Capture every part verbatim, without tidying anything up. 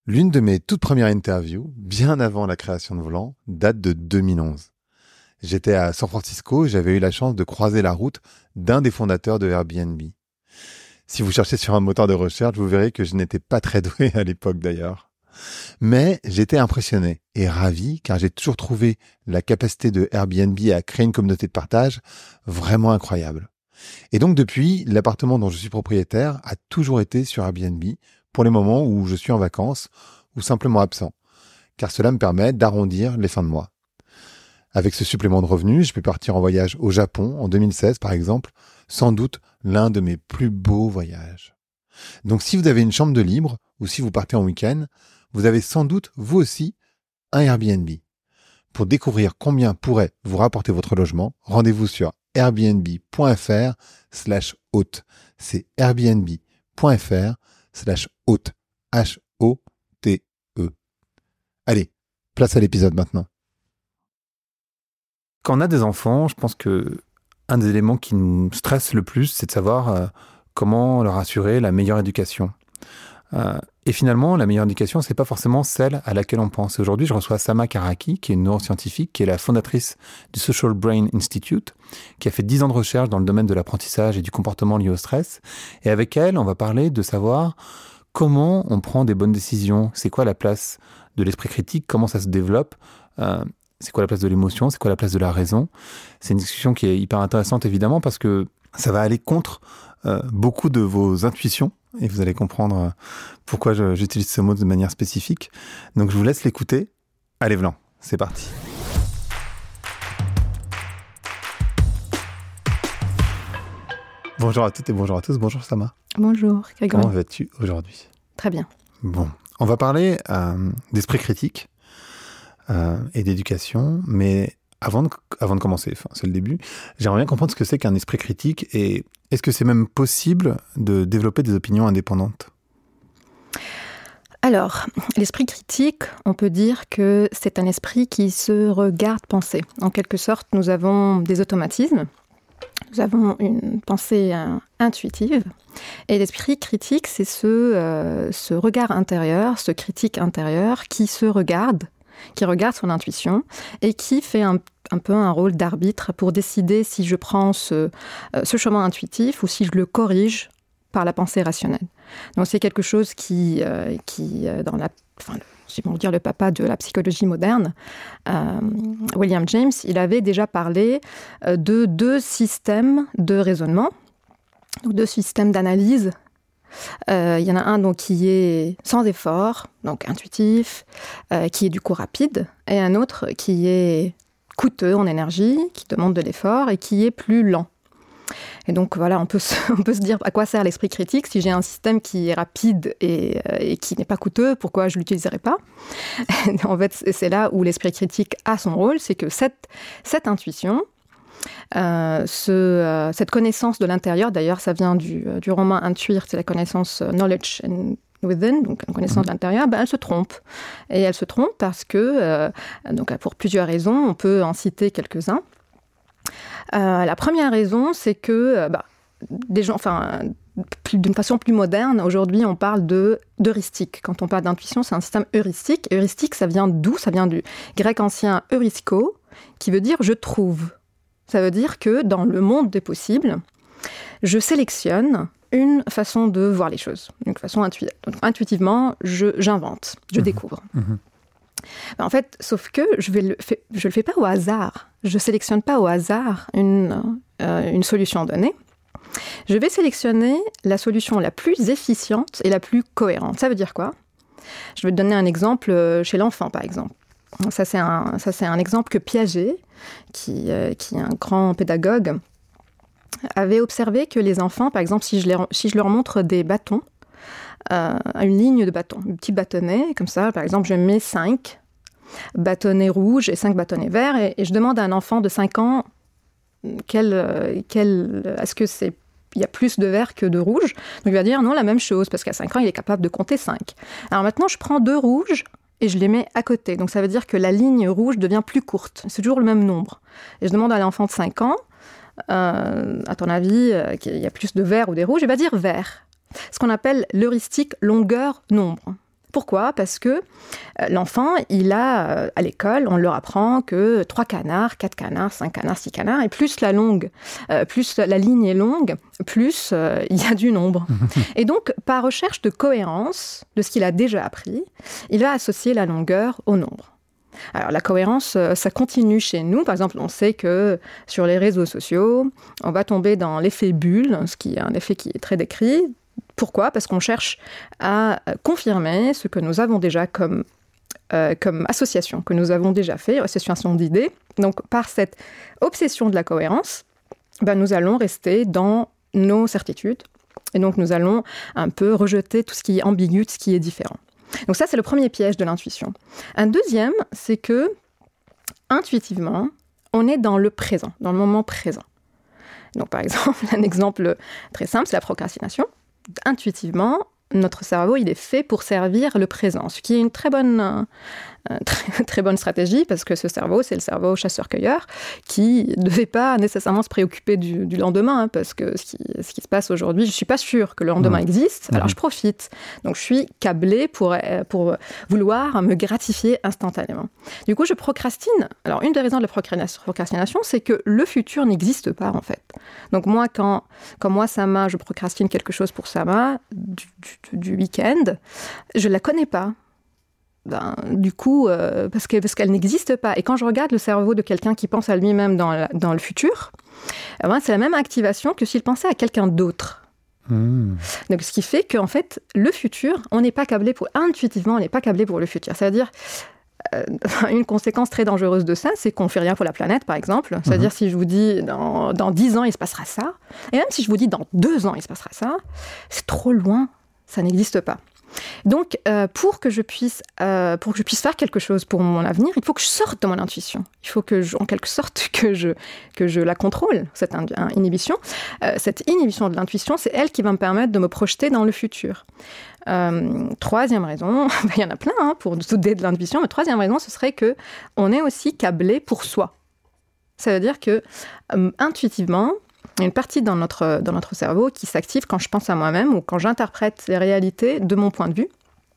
L'une de mes toutes premières interviews, bien avant la création de Volant, date de deux mille onze. J'étais à San Francisco et j'avais eu la chance de croiser la route d'un des fondateurs de Airbnb. Si vous cherchez sur un moteur de recherche, vous verrez que je n'étais pas très doué à l'époque d'ailleurs. Mais j'étais impressionné et ravi car j'ai toujours trouvé la capacité de Airbnb à créer une communauté de partage vraiment incroyable. Et donc depuis, l'appartement dont je suis propriétaire a toujours été sur Airbnb pour les moments où je suis en vacances ou simplement absent, car cela me permet d'arrondir les fins de mois. Avec ce supplément de revenus, je peux partir en voyage au Japon en deux mille seize par exemple, sans doute l'un de mes plus beaux voyages. Donc si vous avez une chambre de libre ou si vous partez en week-end, vous avez sans doute vous aussi un Airbnb. Pour découvrir combien pourrait vous rapporter votre logement, rendez-vous sur airbnb.fr slash hôte. C'est airbnb.fr slash hôte. H O T E. Allez, place à l'épisode maintenant. Quand on a des enfants, je pense que un des éléments qui nous stresse le plus, c'est de savoir euh, comment leur assurer la meilleure éducation. Euh, et finalement, la meilleure éducation, c'est pas forcément celle à laquelle on pense. Et aujourd'hui, je reçois Sama Karaki, qui est une neuroscientifique, qui est la fondatrice du Social Brain Institute, qui a fait dix ans de recherche dans le domaine de l'apprentissage et du comportement lié au stress. Et avec elle, on va parler de savoir comment on prend des bonnes décisions, c'est quoi la place de l'esprit critique, comment ça se développe, euh, c'est quoi la place de l'émotion, c'est quoi la place de la raison. C'est une discussion qui est hyper intéressante, évidemment, parce que ça va aller contre euh, beaucoup de vos intuitions, et vous allez comprendre euh, pourquoi je, j'utilise ce mot de manière spécifique. Donc je vous laisse l'écouter. Allez, Vlan, c'est parti. Bonjour à toutes et bonjour à tous. Bonjour Sama. Bonjour, Grégory. Comment vas-tu aujourd'hui ? Très bien. Bon, on va parler euh, d'esprit critique euh, et d'éducation, mais avant de, avant de commencer, enfin, c'est le début, j'aimerais bien comprendre ce que c'est qu'un esprit critique et est-ce que c'est même possible de développer des opinions indépendantes ? Alors, l'esprit critique, on peut dire que c'est un esprit qui se regarde penser. En quelque sorte, nous avons des automatismes, nous avons une pensée euh, intuitive, et l'esprit critique, c'est ce, euh, ce regard intérieur, ce critique intérieur qui se regarde, qui regarde son intuition et qui fait un, un peu un rôle d'arbitre pour décider si je prends ce, euh, ce chemin intuitif ou si je le corrige par la pensée rationnelle. Donc c'est quelque chose qui, euh, qui euh, dans la, enfin, si on veut dire le papa de la psychologie moderne, euh, William James, il avait déjà parlé euh, de deux systèmes de raisonnement, donc deux systèmes d'analyse. Euh, il y en a un donc, qui est sans effort, donc intuitif, euh, qui est du coup rapide, et un autre qui est coûteux en énergie, qui demande de l'effort et qui est plus lent. Et donc voilà, on peut se, on peut se dire à quoi sert l'esprit critique si j'ai un système qui est rapide et, euh, et qui n'est pas coûteux, pourquoi je ne l'utiliserai pas ? En fait, c'est là où l'esprit critique a son rôle, c'est que cette, cette intuition, Euh, ce, euh, cette connaissance de l'intérieur, d'ailleurs ça vient du, euh, du roman Intuire, c'est la connaissance uh, knowledge and within, donc la connaissance mmh. de l'intérieur, ben, elle se trompe. Et elle se trompe parce que, euh, donc pour plusieurs raisons, on peut en citer quelques-uns. Euh, la première raison, c'est que euh, bah, des gens, enfin, plus, d'une façon plus moderne, aujourd'hui on parle de, d'heuristique. Quand on parle d'intuition, c'est un système heuristique. Heuristique, ça vient d'où ? Ça vient du grec ancien eurisko, qui veut dire je trouve. Ça veut dire que dans le monde des possibles, je sélectionne une façon de voir les choses, une façon intuitive. Donc, intuitivement, je, j'invente, je mmh. découvre. Mmh. En fait, sauf que je ne le, le fais pas au hasard. Je ne sélectionne pas au hasard une, euh, une solution donnée. Je vais sélectionner la solution la plus efficiente et la plus cohérente. Ça veut dire quoi ? Je vais te donner un exemple chez l'enfant, par exemple. Ça, c'est un, ça, c'est un exemple que Piaget, qui, euh, qui est un grand pédagogue, avait observé que les enfants, par exemple, si je, les, si je leur montre des bâtons, euh, une ligne de bâtons, un petit bâtonnet, comme ça, par exemple, je mets cinq bâtonnets rouges et cinq bâtonnets verts, et, et je demande à un enfant de cinq ans, quel, quel, est-ce que c'est il y a plus de vert que de rouge ? Donc il va dire non, la même chose, parce qu'à cinq ans, il est capable de compter cinq. Alors maintenant, je prends deux rouges, et je les mets à côté. Donc ça veut dire que la ligne rouge devient plus courte. C'est toujours le même nombre. Et je demande à l'enfant de cinq ans, euh, à ton avis, euh, qu'il y a plus de vert ou des rouges, il va dire vert. Ce qu'on appelle l'heuristique longueur-nombre. Pourquoi ? Parce que l'enfant, il a, à l'école, on leur apprend que trois canards, quatre canards, cinq canards, six canards, et plus la longue, euh, plus la ligne est longue, plus euh, il y a du nombre. Et donc, par recherche de cohérence de ce qu'il a déjà appris, il va associer la longueur au nombre. Alors, la cohérence, ça continue chez nous. Par exemple, on sait que sur les réseaux sociaux, on va tomber dans l'effet bulle, ce qui est un effet qui est très décrit. Pourquoi ? Parce qu'on cherche à confirmer ce que nous avons déjà comme, euh, comme association, que nous avons déjà fait, association d'idées. Donc, par cette obsession de la cohérence, ben, nous allons rester dans nos certitudes. Et donc, nous allons un peu rejeter tout ce qui est ambigu, tout ce qui est différent. Donc ça, c'est le premier piège de l'intuition. Un deuxième, c'est que, intuitivement, on est dans le présent, dans le moment présent. Donc, par exemple, un exemple très simple, c'est la procrastination. Intuitivement, notre cerveau, il est fait pour servir le présent, ce qui est une très bonne, euh, très, très bonne stratégie, parce que ce cerveau, c'est le cerveau chasseur-cueilleur, qui ne devait pas nécessairement se préoccuper du, du lendemain, hein, parce que ce qui, ce qui se passe aujourd'hui, je ne suis pas sûre que le lendemain mmh. existe, alors mmh. je profite. Donc, je suis câblée pour, pour vouloir me gratifier instantanément. Du coup, je procrastine. Alors, une des raisons de la procrastination, c'est que le futur n'existe pas, en fait. Donc, moi, quand, quand moi, Sama, je procrastine quelque chose pour Sama, du, du du week-end, je ne la connais pas. Ben, du coup, euh, parce, que, parce qu'elle n'existe pas. Et quand je regarde le cerveau de quelqu'un qui pense à lui-même dans, la, dans le futur, eh ben, c'est la même activation que s'il pensait à quelqu'un d'autre. Mmh. Donc, ce qui fait qu'en fait, le futur, on n'est pas câblé pour... Intuitivement, on n'est pas câblé pour le futur. C'est-à-dire... Euh, une conséquence très dangereuse de ça, c'est qu'on ne fait rien pour la planète, par exemple. C'est-à-dire, mmh. si je vous dis dans, dans dix ans, il se passera ça, et même si je vous dis dans deux ans, il se passera ça, c'est trop loin, ça n'existe pas. Donc, euh, pour que je puisse, euh, pour que je puisse faire quelque chose pour mon avenir, il faut que je sorte de mon intuition. Il faut que, je, en quelque sorte, que je, que je la contrôle, cette in- inhibition. Euh, cette inhibition de l'intuition, c'est elle qui va me permettre de me projeter dans le futur. Euh, troisième raison, il y en a plein hein, pour douter de l'intuition, mais troisième raison, ce serait qu'on est aussi câblé pour soi. Ça veut dire que, euh, intuitivement, il y a une partie dans notre, dans notre cerveau qui s'active quand je pense à moi-même ou quand j'interprète les réalités de mon point de vue.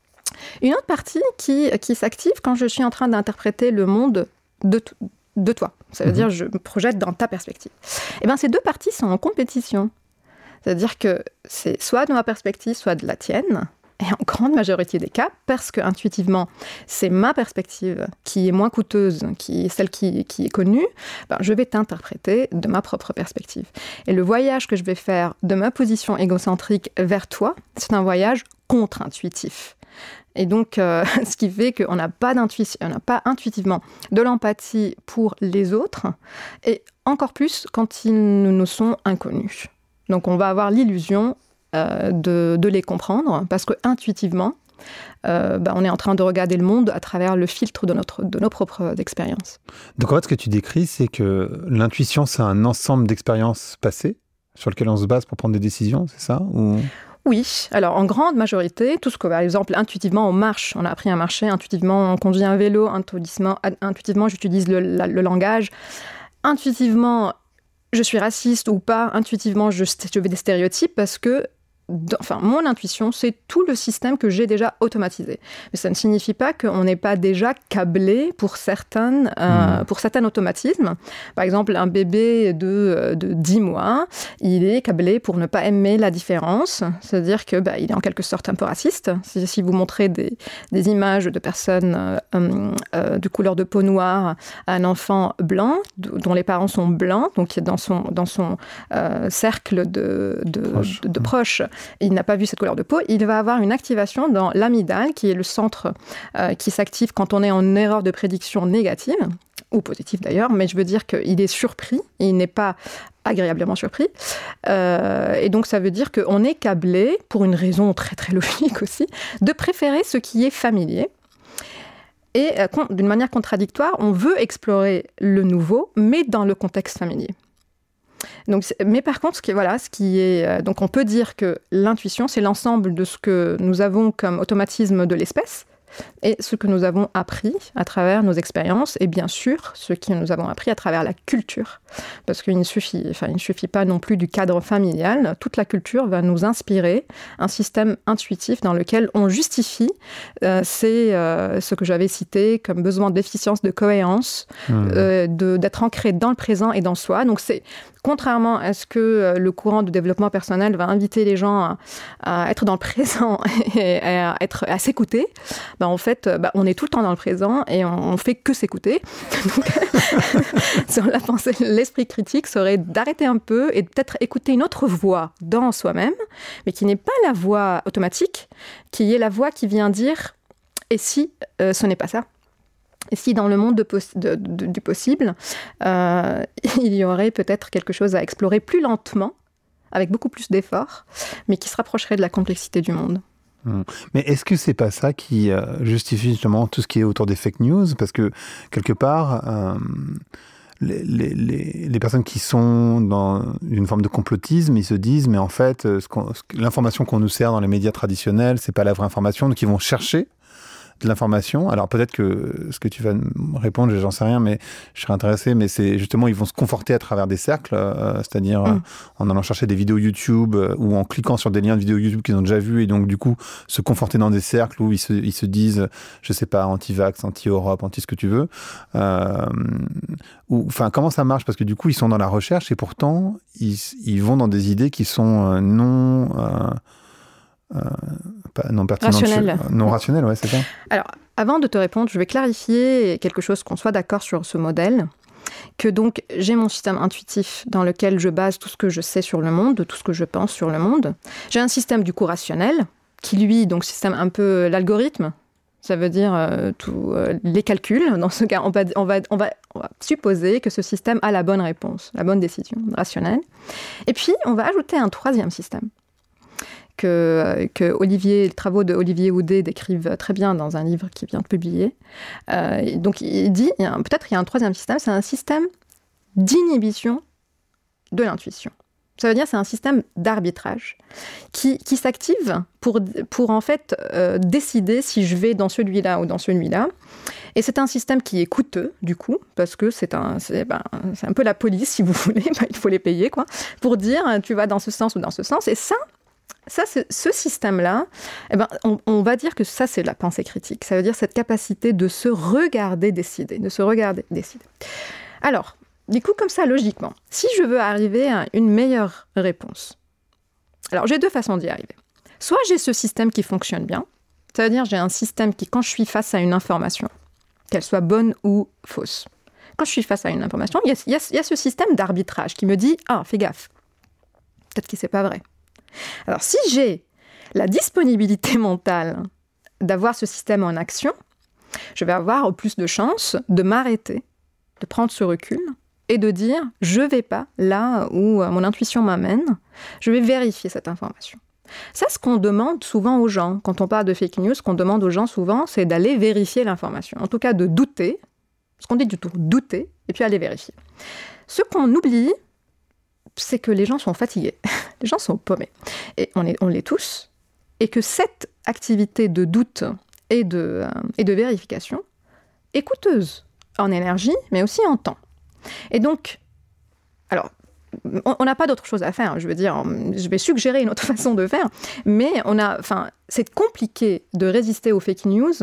Une autre partie qui, qui s'active quand je suis en train d'interpréter le monde de, t- de toi. Ça veut mmh. dire je me projette dans ta perspective. Et bien, ces deux parties sont en compétition. C'est-à-dire que c'est soit de ma perspective, soit de la tienne. Et en grande majorité des cas, parce que intuitivement, c'est ma perspective qui est moins coûteuse, qui est celle qui, qui est connue, ben, je vais t'interpréter de ma propre perspective. Et le voyage que je vais faire de ma position égocentrique vers toi, c'est un voyage contre-intuitif. Et donc, euh, ce qui fait qu'on n'a pas d'intuition, on n'a pas intuitivement de l'empathie pour les autres, et encore plus quand ils nous sont inconnus. Donc, on va avoir l'illusion euh, de, de les comprendre, parce qu'intuitivement, euh, bah, on est en train de regarder le monde à travers le filtre de, notre, de nos propres expériences. Donc, en fait, ce que tu décris, c'est que l'intuition, c'est un ensemble d'expériences passées sur lesquelles on se base pour prendre des décisions, c'est ça ou... Oui, alors en grande majorité, tout ce que, par exemple, intuitivement, on marche, on a appris à marcher, intuitivement, on conduit un vélo, intuitivement, intuitivement j'utilise le, la, le langage, intuitivement, je suis raciste ou pas, intuitivement, je, je fais des stéréotypes parce que, enfin, mon intuition, c'est tout le système que j'ai déjà automatisé. Mais ça ne signifie pas qu'on n'est pas déjà câblé pour, certaines, euh, mmh. pour certains automatismes. Par exemple, un bébé de, de dix mois, il est câblé pour ne pas aimer la différence. C'est-à-dire qu'il bah, est en quelque sorte un peu raciste. Si, si vous montrez des, des images de personnes euh, euh, de couleur de peau noire à un enfant blanc, dont les parents sont blancs, donc dans son, dans son euh, cercle de, de, Proche. de, de proches, il n'a pas vu cette couleur de peau, il va avoir une activation dans l'amygdale, qui est le centre euh, qui s'active quand on est en erreur de prédiction négative, ou positive d'ailleurs, mais je veux dire qu'il est surpris, il n'est pas agréablement surpris. Euh, et donc ça veut dire qu'on est câblé, pour une raison très très logique aussi, de préférer ce qui est familier. Et euh, d'une manière contradictoire, on veut explorer le nouveau, mais dans le contexte familier. Donc, mais par contre, ce qui est, voilà, ce qui est, euh, donc on peut dire que l'intuition, c'est l'ensemble de ce que nous avons comme automatisme de l'espèce. et ce que nous avons appris à travers nos expériences, et bien sûr, ce que nous avons appris à travers la culture. Parce qu'il ne suffit, enfin, il ne suffit pas non plus du cadre familial. Toute la culture va nous inspirer un système intuitif dans lequel on justifie euh, c'est euh, ce que j'avais cité comme besoin d'efficience, de cohérence, mmh. euh, de, d'être ancré dans le présent et dans soi. Donc c'est contrairement à ce que euh, le courant de développement personnel va inviter les gens à, à être dans le présent et à, être, à s'écouter, bah en fait, bah on est tout le temps dans le présent et on, on fait que s'écouter. Donc, sur la pensée, l'esprit critique serait d'arrêter un peu et de peut-être écouter une autre voix dans soi-même, mais qui n'est pas la voix automatique, qui est la voix qui vient dire « et si euh, ce n'est pas ça ?» Et si dans le monde de poss- de, de, du possible, euh, il y aurait peut-être quelque chose à explorer plus lentement, avec beaucoup plus d'efforts, mais qui se rapprocherait de la complexité du monde. Mmh. Mais est-ce que c'est pas ça qui euh, justifie justement tout ce qui est autour des fake news ? Parce que quelque part, euh, les, les, les, les personnes qui sont dans une forme de complotisme, ils se disent, mais en fait, ce qu'on, ce, l'information qu'on nous sert dans les médias traditionnels, c'est pas la vraie information, donc ils vont chercher de l'information. Alors peut-être que ce que tu vas me répondre, j'en sais rien, mais je serais intéressé, mais c'est justement, ils vont se conforter à travers des cercles, euh, c'est-à-dire mmh. euh, en allant chercher des vidéos YouTube euh, ou en cliquant sur des liens de vidéos YouTube qu'ils ont déjà vus et donc du coup se conforter dans des cercles où ils se, ils se disent, je sais pas, anti-vax, anti-Europe, anti ce que tu veux. Euh, ou, enfin, comment ça marche ? Parce que du coup, ils sont dans la recherche et pourtant, ils, ils vont dans des idées qui sont euh, non... Euh, Euh, pas, non pertinente, rationnel. Non rationnel, ouais, c'est ça. Alors, avant de te répondre, je vais clarifier quelque chose, qu'on soit d'accord sur ce modèle, que donc j'ai mon système intuitif dans lequel je base tout ce que je sais sur le monde, tout ce que je pense sur le monde. J'ai un système du coup rationnel, qui lui, donc système un peu l'algorithme, ça veut dire euh, tous euh, les calculs. Dans ce cas, on va, on, va, on, va, on va supposer que ce système a la bonne réponse, la bonne décision rationnelle. Et puis, on va ajouter un troisième système. Que, que Olivier, les travaux de Olivier Houdet décrivent très bien dans un livre qu'il vient de publier. Euh, donc, il dit, il y a, peut-être il y a un troisième système, c'est un système d'inhibition de l'intuition. Ça veut dire c'est un système d'arbitrage qui, qui s'active pour, pour en fait euh, décider si je vais dans celui-là ou dans celui-là. Et c'est un système qui est coûteux, du coup, parce que c'est un, c'est, ben, c'est un peu la police, si vous voulez, ben, il faut les payer, quoi, pour dire tu vas dans ce sens ou dans ce sens. Et ça, Ça, c'est, ce système-là, eh ben, on, on va dire que ça, c'est la pensée critique. Ça veut dire cette capacité de se regarder décider, de se regarder décider. Alors, du coup, comme ça, logiquement, si je veux arriver à une meilleure réponse, alors j'ai deux façons d'y arriver. Soit j'ai ce système qui fonctionne bien, ça veut dire j'ai un système qui, quand je suis face à une information, qu'elle soit bonne ou fausse, quand je suis face à une information, il y a, il y a, il y a ce système d'arbitrage qui me dit « Ah, fais gaffe, peut-être que c'est pas vrai ». Alors, si j'ai la disponibilité mentale d'avoir ce système en action, je vais avoir plus de chances de m'arrêter, de prendre ce recul et de dire « je ne vais pas là où mon intuition m'amène, je vais vérifier cette information ». Ça, ce qu'on demande souvent aux gens, quand on parle de fake news, ce qu'on demande aux gens souvent, c'est d'aller vérifier l'information. En tout cas, de douter, ce qu'on dit du tout, douter, et puis aller vérifier. Ce qu'on oublie, c'est que les gens sont fatigués, les gens sont paumés, et on, est, on l'est tous, et que cette activité de doute et de, euh, et de vérification est coûteuse en énergie, mais aussi en temps. Et donc, alors, on n'a pas d'autre chose à faire, je veux dire, je vais suggérer une autre façon de faire, mais on a, enfin, c'est compliqué de résister aux fake news,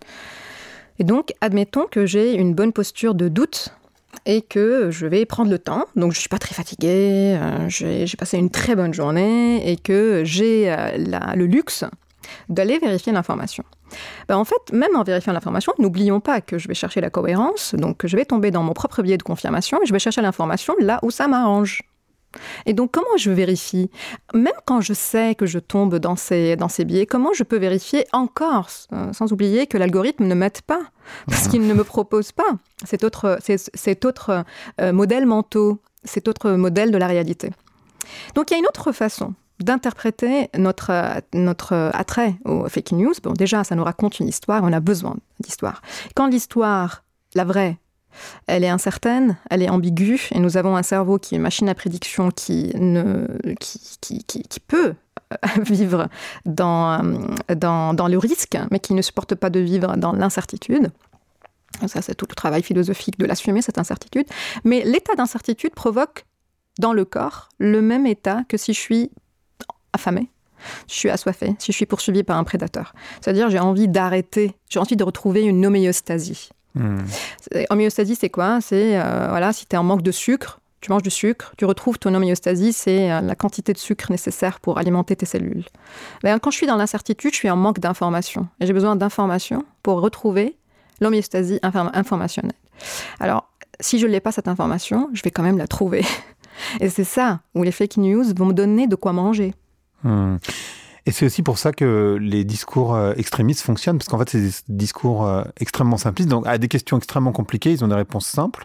et donc, admettons que j'ai une bonne posture de doute, et que je vais prendre le temps, donc je ne suis pas très fatiguée, euh, j'ai, j'ai passé une très bonne journée, et que j'ai euh, la, le luxe d'aller vérifier l'information. Ben en fait, même en vérifiant l'information, n'oublions pas que je vais chercher la cohérence, donc que je vais tomber dans mon propre biais de confirmation, et je vais chercher l'information là où ça m'arrange. Et donc, comment je vérifie ? Même quand je sais que je tombe dans ces, dans ces biais, comment je peux vérifier encore, euh, sans oublier que l'algorithme ne m'aide pas, parce qu'il ne me propose pas cet autre, cet, cet autre euh, modèle mentaux, cet autre modèle de la réalité. Donc, il y a une autre façon d'interpréter notre, notre attrait aux fake news. Bon, déjà, ça nous raconte une histoire, on a besoin d'histoire. Quand l'histoire, la vraie, Elle est incertaine, elle est ambiguë, et nous avons un cerveau qui est une machine à prédiction qui, ne, qui, qui, qui, qui peut vivre dans, dans, dans le risque, mais qui ne supporte pas de vivre dans l'incertitude. Ça, c'est tout le travail philosophique de l'assumer, cette incertitude. Mais l'état d'incertitude provoque dans le corps le même état que si je suis affamée, si je suis assoiffée, si je suis poursuivie par un prédateur. C'est-à-dire, j'ai envie d'arrêter, j'ai envie de retrouver une homéostasie. Mmh. Homéostasie, c'est quoi ? C'est, euh, voilà, si tu es en manque de sucre, tu manges du sucre, tu retrouves ton homéostasie, c'est euh, la quantité de sucre nécessaire pour alimenter tes cellules. Mais quand je suis dans l'incertitude, je suis en manque d'information. Et j'ai besoin d'information pour retrouver l'homéostasie inform- informationnelle. Alors, si je n'ai pas cette information, je vais quand même la trouver. Et c'est ça où les fake news vont me donner de quoi manger. Mmh. Et c'est aussi pour ça que les discours euh, extrémistes fonctionnent, parce qu'en fait, c'est des discours euh, extrêmement simplistes. Donc, à des questions extrêmement compliquées, ils ont des réponses simples.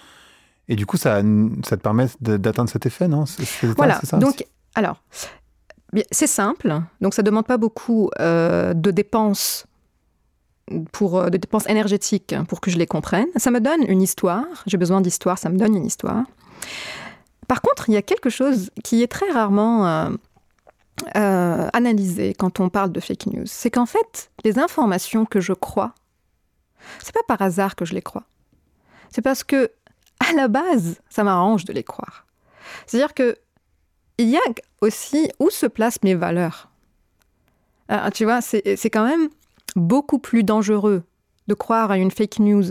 Et du coup, ça, ça te permet d'atteindre cet effet, non ? c'est, c'est, Voilà. c'est ça, donc, c'est... alors, c'est simple. Donc, ça ne demande pas beaucoup euh, de dépenses pour de dépenses énergétiques pour que je les comprenne. Ça me donne une histoire. J'ai besoin d'histoire, ça me donne une histoire. Par contre, il y a quelque chose qui est très rarement euh, euh, analysé quand on parle de fake news. C'est qu'en fait, les informations que je crois, c'est pas par hasard que je les crois. C'est parce que, à la base, ça m'arrange de les croire. C'est-à-dire que il y a aussi où se placent mes valeurs. Alors, tu vois, c'est, c'est quand même beaucoup plus dangereux de croire à une fake news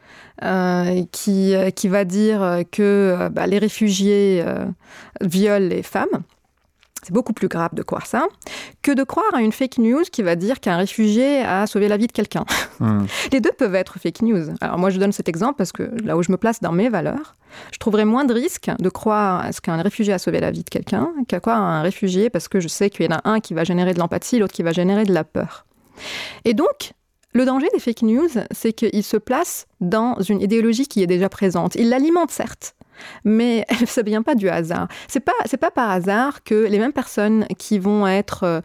euh, qui, euh, qui va dire que euh, bah, les réfugiés euh, violent les femmes. C'est beaucoup plus grave de croire ça que de croire à une fake news qui va dire qu'un réfugié a sauvé la vie de quelqu'un. Mmh. Les deux peuvent être fake news. Alors moi, je donne cet exemple parce que là où je me place dans mes valeurs, je trouverais moins de risque de croire à ce qu'un réfugié a sauvé la vie de quelqu'un qu'à croire à un réfugié parce que je sais qu'il y en a un qui va générer de l'empathie, l'autre qui va générer de la peur. Et donc, le danger des fake news, c'est qu'ils se placent dans une idéologie qui est déjà présente. Ils l'alimentent, certes, mais ça ne vient pas du hasard. Ce n'est pas, c'est pas par hasard que les mêmes personnes qui vont être,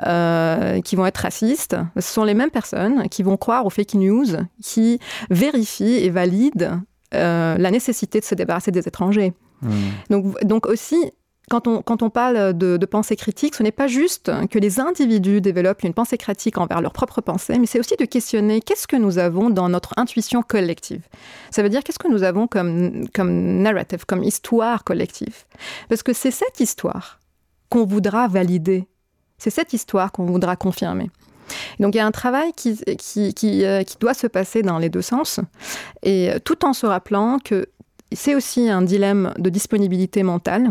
euh, qui vont être racistes, ce sont les mêmes personnes qui vont croire aux fake news, qui vérifient et valident euh, la nécessité de se débarrasser des étrangers. Mmh. Donc, donc aussi... Quand on, quand on parle de, de pensée critique, ce n'est pas juste que les individus développent une pensée critique envers leur propre pensée, mais c'est aussi de questionner qu'est-ce que nous avons dans notre intuition collective. Ça veut dire qu'est-ce que nous avons comme, comme narrative, comme histoire collective. Parce que c'est cette histoire qu'on voudra valider. C'est cette histoire qu'on voudra confirmer. Donc il y a un travail qui, qui, qui, euh, qui doit se passer dans les deux sens, et tout en se rappelant que c'est aussi un dilemme de disponibilité mentale.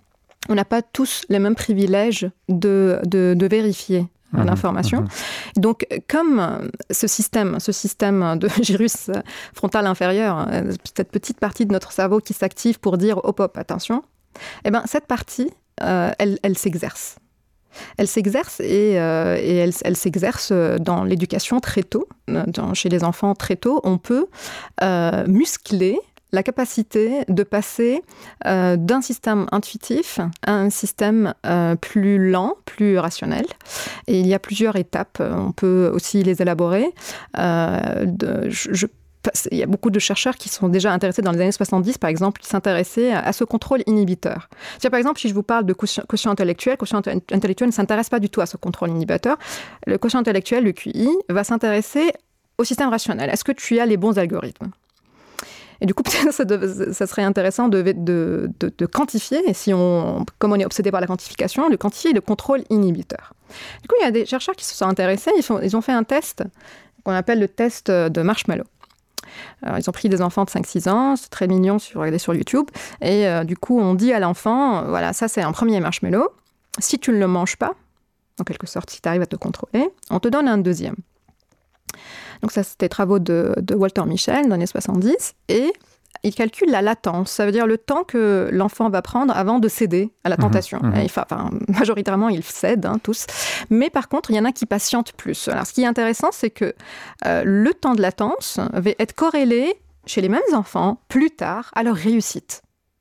On n'a pas tous les mêmes privilèges de, de, de vérifier mmh, l'information. Mmh. Donc, comme ce système, ce système de gyrus frontal inférieur, cette petite partie de notre cerveau qui s'active pour dire « hop, hop, attention », eh ben, cette partie, euh, elle, elle s'exerce. Elle s'exerce et, euh, et elle, elle s'exerce dans l'éducation très tôt. Dans, chez les enfants, très tôt, on peut euh, muscler la capacité de passer euh, d'un système intuitif à un système euh, plus lent, plus rationnel. Et il y a plusieurs étapes, on peut aussi les élaborer. Euh, de, je, je, il y a beaucoup de chercheurs qui sont déjà intéressés dans les années soixante-dix, par exemple, qui s'intéressaient à, à ce contrôle inhibiteur. C'est-à-dire, par exemple, si je vous parle de quotient, quotient intellectuel, quotient intellectuel ne s'intéresse pas du tout à ce contrôle inhibiteur. Le quotient intellectuel, le Q I, va s'intéresser au système rationnel. Est-ce que tu as les bons algorithmes ? Et du coup, peut-être ça, de, ça serait intéressant de, de, de, de quantifier, et si on, comme on est obsédé par la quantification, de quantifier le contrôle inhibiteur. Du coup, il y a des chercheurs qui se sont intéressés, ils, font, ils ont fait un test qu'on appelle le test de marshmallow. Alors, ils ont pris des enfants de cinq six ans, c'est très mignon sur, sur YouTube, et euh, du coup, on dit à l'enfant, voilà, ça c'est un premier marshmallow, si tu ne le manges pas, en quelque sorte, si tu arrives à te contrôler, on te donne un deuxième. Donc ça, c'était les travaux de, de Walter Mischel dans les années soixante-dix. Et il calcule la latence. Ça veut dire le temps que l'enfant va prendre avant de céder à la tentation. Mmh, mmh. Et, enfin, majoritairement, ils cèdent, hein, tous. Mais par contre, il y en a qui patientent plus. Alors, ce qui est intéressant, c'est que euh, le temps de latence va être corrélé chez les mêmes enfants plus tard à leur réussite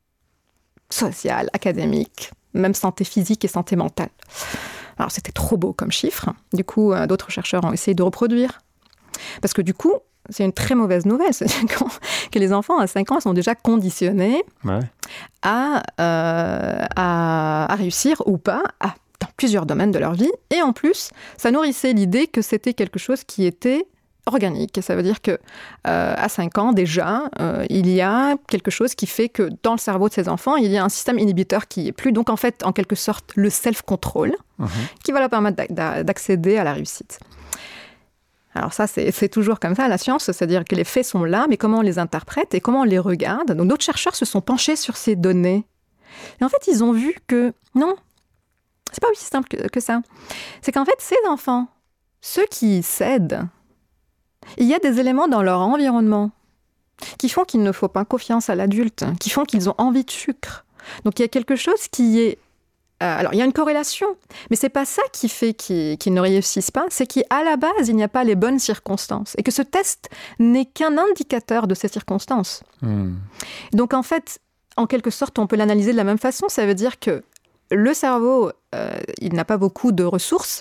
sociale, académique, même santé physique et santé mentale. Alors, c'était trop beau comme chiffre. Du coup, euh, d'autres chercheurs ont essayé de reproduire Parce que du coup, c'est une très mauvaise nouvelle, c'est-à-dire que les enfants à cinq ans sont déjà conditionnés ouais. à, euh, à, à réussir ou pas à, dans plusieurs domaines de leur vie. Et en plus, ça nourrissait l'idée que c'était quelque chose qui était organique. Ça veut dire que euh, à cinq ans déjà, euh, il y a quelque chose qui fait que dans le cerveau de ces enfants, il y a un système inhibiteur qui est plus. Donc en fait, en quelque sorte, le self-control mmh. qui va leur permettre d'a- d'accéder à la réussite. Alors ça, c'est, c'est toujours comme ça, la science, c'est-à-dire que les faits sont là, mais comment on les interprète et comment on les regarde. Donc d'autres chercheurs se sont penchés sur ces données. Et en fait, ils ont vu que non, c'est pas aussi simple que, que ça. C'est qu'en fait, ces enfants, ceux qui cèdent, il y a des éléments dans leur environnement qui font qu'il ne faut pas confiance à l'adulte, qui font qu'ils ont envie de sucre. Donc il y a quelque chose qui est... Euh, alors il y a une corrélation, mais c'est pas ça qui fait qu'ils, qu'ils ne réussissent pas, c'est qu'à la base, il n'y a pas les bonnes circonstances et que ce test n'est qu'un indicateur de ces circonstances. Mmh. Donc en fait, en quelque sorte, on peut l'analyser de la même façon. Ça veut dire que le cerveau, euh, il n'a pas beaucoup de ressources.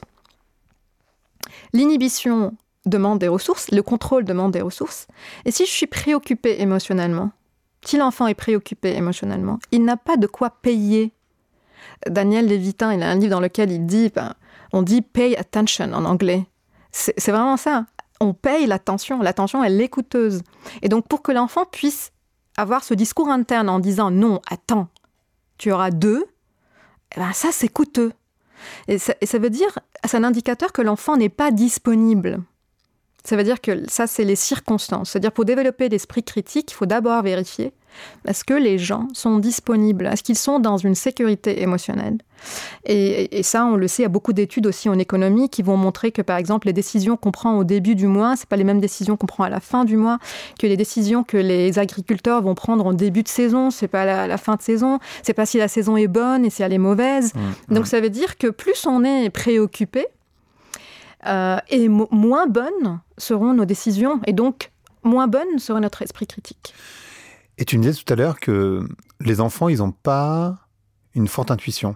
L'inhibition demande des ressources, le contrôle demande des ressources. Et si je suis préoccupée émotionnellement, si l'enfant est préoccupé émotionnellement, il n'a pas de quoi payer. Daniel Lévitin, il a un livre dans lequel il dit, ben, on dit « pay attention » en anglais. C'est, c'est vraiment ça. On paye l'attention. L'attention, elle est coûteuse. Et donc, pour que l'enfant puisse avoir ce discours interne en disant « non, attends, tu auras deux », eh ben, ça, c'est coûteux. Et ça, et ça veut dire, c'est un indicateur que l'enfant n'est pas disponible. Ça veut dire que ça, c'est les circonstances. C'est-à-dire, pour développer l'esprit critique, il faut d'abord vérifier est-ce que les gens sont disponibles, est-ce qu'ils sont dans une sécurité émotionnelle. Et, et ça, on le sait, il y a beaucoup d'études aussi en économie qui vont montrer que, par exemple, les décisions qu'on prend au début du mois, c'est pas les mêmes décisions qu'on prend à la fin du mois, que les décisions que les agriculteurs vont prendre en début de saison, c'est pas à la, la fin de saison, c'est pas si la saison est bonne et si elle est mauvaise. Mmh, Donc, mmh. ça veut dire que plus on est préoccupé, Euh, et mo- moins bonnes seront nos décisions, et donc moins bonne sera notre esprit critique. Et tu me disais tout à l'heure que les enfants, ils n'ont pas une forte intuition.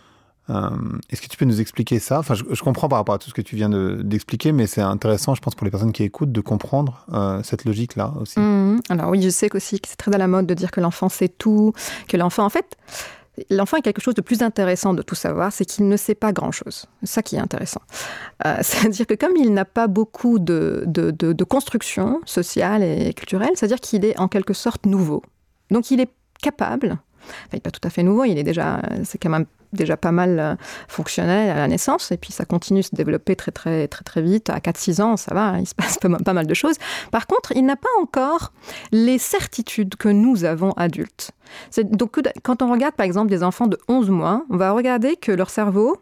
Euh, est-ce que tu peux nous expliquer ça ? Enfin, je, je comprends par rapport à tout ce que tu viens de, d'expliquer, mais c'est intéressant, je pense, pour les personnes qui écoutent, de comprendre euh, cette logique-là aussi. Mmh. Alors oui, je sais qu'aussi que c'est très à la mode de dire que l'enfant sait tout, que l'enfant, en fait... L'enfant a quelque chose de plus intéressant de tout savoir, c'est qu'il ne sait pas grand-chose. C'est ça qui est intéressant. Euh, c'est-à-dire que comme il n'a pas beaucoup de, de, de, de construction sociale et culturelle, c'est-à-dire qu'il est en quelque sorte nouveau. Donc il est capable, enfin il n'est pas tout à fait nouveau, il est déjà, c'est quand même déjà pas mal fonctionnel à la naissance, et puis ça continue de se développer très très très très vite. À quatre six ans, ça va, il se passe pas, pas mal de choses. Par contre, il n'a pas encore les certitudes que nous avons adultes. C'est, donc quand on regarde par exemple des enfants de onze mois, on va regarder que leur cerveau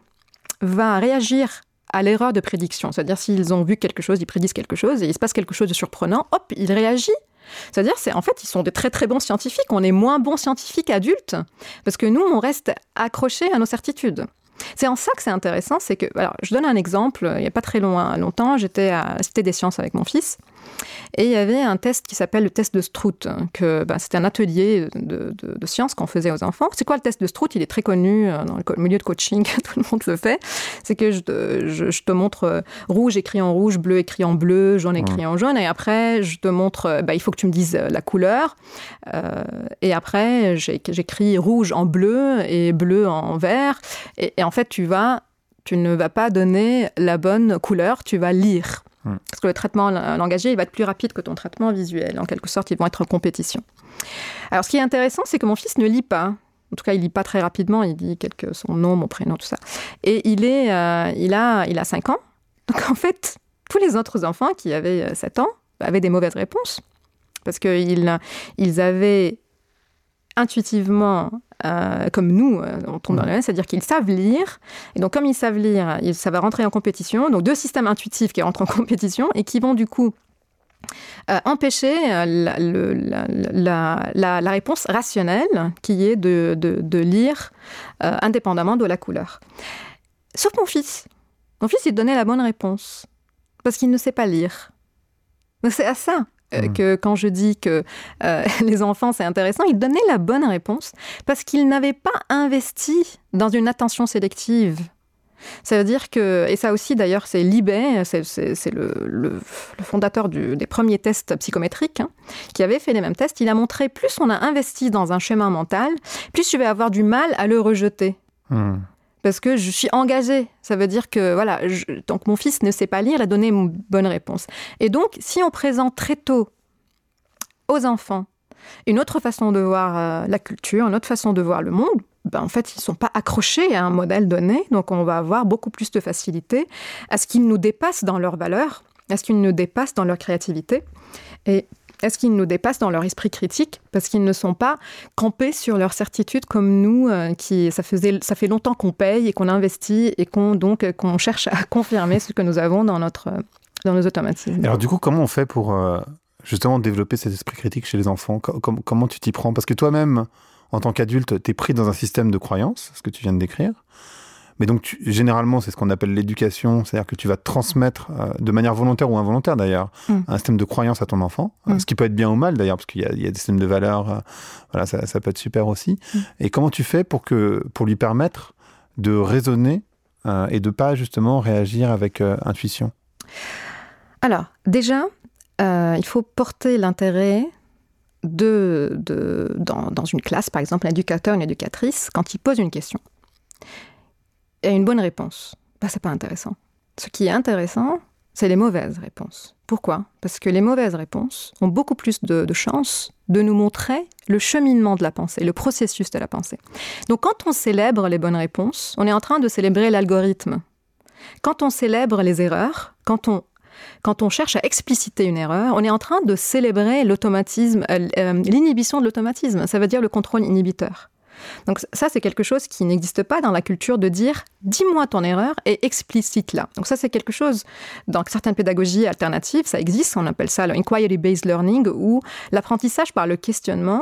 va réagir à l'erreur de prédiction. C'est-à-dire s'ils ont vu quelque chose, ils prédisent quelque chose, et il se passe quelque chose de surprenant, hop, il réagit. C'est-à-dire, c'est, en fait, ils sont des très très bons scientifiques. On est moins bons scientifiques adultes parce que nous, on reste accrochés à nos certitudes. C'est en ça que c'est intéressant. C'est que, alors, je donne un exemple. Il n'y a pas très loin, longtemps, j'étais à la Cité des Sciences avec mon fils. Et il y avait un test qui s'appelle le test de Strout. Que, ben, c'était un atelier de, de, de sciences qu'on faisait aux enfants. C'est quoi le test de Strout ? Il est très connu dans le milieu de coaching. Tout le monde le fait. C'est que je te, je, je te montre rouge écrit en rouge, bleu écrit en bleu, jaune écrit en jaune. Et après, je te montre, ben, il faut que tu me dises la couleur. Euh, et après, j'ai, j'écris rouge en bleu et bleu en vert. Et, et en fait, tu vas, tu ne vas pas donner la bonne couleur, tu vas lire. Parce que le traitement langagier, il va être plus rapide que ton traitement visuel. En quelque sorte, ils vont être en compétition. Alors, ce qui est intéressant, c'est que mon fils ne lit pas. En tout cas, il lit pas très rapidement. Il dit quelques, son nom, mon prénom, tout ça. Et il, est, euh, il, a, il a cinq ans. Donc, en fait, tous les autres enfants qui avaient sept ans avaient des mauvaises réponses. Parce qu'ils ils avaient intuitivement, euh, comme nous, euh, on tombe dans le même, c'est-à-dire qu'ils savent lire. Et donc, comme ils savent lire, ils, ça va rentrer en compétition. Donc, deux systèmes intuitifs qui rentrent en compétition et qui vont, du coup, euh, empêcher euh, la, le, la, la, la, la réponse rationnelle qui est de, de, de lire euh, indépendamment de la couleur. Sauf mon fils. Mon fils, il donnait la bonne réponse parce qu'il ne sait pas lire. Donc, c'est à ça que quand je dis que euh, les enfants, c'est intéressant, ils donnaient la bonne réponse parce qu'ils n'avaient pas investi dans une attention sélective Ça veut dire que, et ça aussi d'ailleurs, c'est Libet, c'est, c'est, c'est le, le, le fondateur du, des premiers tests psychométriques, hein, qui avait fait les mêmes tests. Il a montré, plus on a investi dans un schéma mental, plus je vais avoir du mal à le rejeter. Mmh. Parce que je suis engagée. Ça veut dire que, voilà, je, donc mon fils ne sait pas lire, il a donné une bonne réponse. Et donc, si on présente très tôt aux enfants une autre façon de voir euh, la culture, une autre façon de voir le monde, ben, en fait, ils ne sont pas accrochés à un modèle donné, donc on va avoir beaucoup plus de facilité à ce qu'ils nous dépassent dans leurs valeurs, à ce qu'ils nous dépassent dans leur créativité, et à ce qu'ils nous dépassent dans leur esprit critique, parce qu'ils ne sont pas campés sur leur certitude comme nous, euh, qui ça, faisait, ça fait longtemps qu'on paye et qu'on investit, et qu'on, donc, qu'on cherche à confirmer ce que nous avons dans, notre, dans nos automatismes. Alors du coup, comment on fait pour euh, justement développer cet esprit critique chez les enfants ? Com- Comment tu t'y prends ? Parce que toi-même, en tant qu'adulte, tu es pris dans un système de croyances, ce que tu viens de décrire. Mais donc, tu, généralement, c'est ce qu'on appelle l'éducation, c'est-à-dire que tu vas transmettre, euh, de manière volontaire ou involontaire d'ailleurs, mmh. un système de croyances à ton enfant, mmh. euh, ce qui peut être bien ou mal d'ailleurs, parce qu'il y a, il y a des systèmes de valeurs, euh, voilà, ça, ça peut être super aussi. Mmh. Et comment tu fais pour, que, pour lui permettre de raisonner euh, et de pas justement réagir avec euh, intuition ? Alors, déjà, euh, il faut porter l'intérêt De, de, dans, dans une classe, par exemple, un éducateur, une éducatrice, quand il pose une question et une bonne réponse, ben, c'est pas intéressant. Ce qui est intéressant, c'est les mauvaises réponses. Pourquoi ? Parce que les mauvaises réponses ont beaucoup plus de, de chances de nous montrer le cheminement de la pensée, le processus de la pensée. Donc, quand on célèbre les bonnes réponses, on est en train de célébrer l'algorithme. Quand on célèbre les erreurs, quand on Quand on cherche à expliciter une erreur, on est en train de célébrer l'automatisme, euh, euh, l'inhibition de l'automatisme. Ça veut dire le contrôle inhibiteur. Donc ça, c'est quelque chose qui n'existe pas dans la culture de dire « dis-moi ton erreur et explicite-la ». Donc ça, c'est quelque chose, dans certaines pédagogies alternatives, ça existe, on appelle ça le inquiry-based learning, ou l'apprentissage par le questionnement,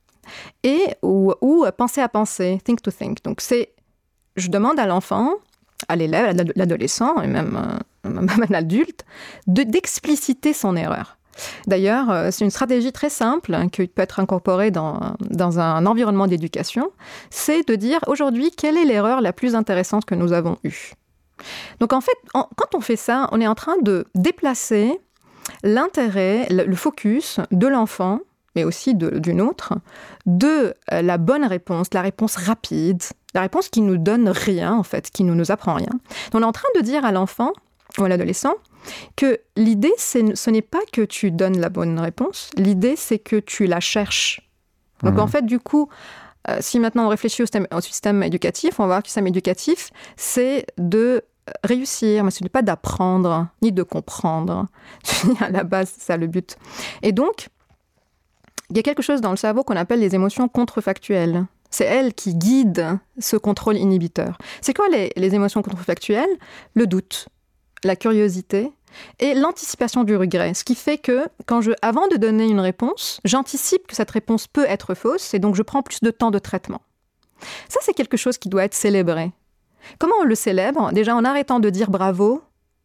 et, ou, ou penser à penser, think to think. Donc c'est, je demande à l'enfant, à l'élève, à l'adolescent, et même, euh, même à l'adulte, de, d'expliciter son erreur. D'ailleurs, euh, c'est une stratégie très simple hein, qui peut être incorporée dans, dans un environnement d'éducation, c'est de dire aujourd'hui, quelle est l'erreur la plus intéressante que nous avons eue ? Donc en fait, en, quand on fait ça, on est en train de déplacer l'intérêt, le, le focus de l'enfant, mais aussi de, d'une autre, de euh, la bonne réponse, la réponse rapide, la réponse qui nous donne rien, en fait, qui ne nous apprend rien. Donc, on est en train de dire à l'enfant ou à l'adolescent que l'idée, c'est, ce n'est pas que tu donnes la bonne réponse, l'idée, c'est que tu la cherches. Donc, mmh. en fait, du coup, euh, si maintenant on réfléchit au système, au système éducatif, on va voir que le système éducatif, c'est de réussir, mais ce n'est pas d'apprendre, ni de comprendre. À la base, c'est ça le but. Et donc, il y a quelque chose dans le cerveau qu'on appelle les émotions contrefactuelles. C'est elles qui guident ce contrôle inhibiteur. C'est quoi les, les émotions contrefactuelles ? Le doute, la curiosité et l'anticipation du regret. Ce qui fait que, quand je, avant de donner une réponse, j'anticipe que cette réponse peut être fausse et donc je prends plus de temps de traitement. Ça, c'est quelque chose qui doit être célébré. Comment on le célèbre ? Déjà en arrêtant de dire bravo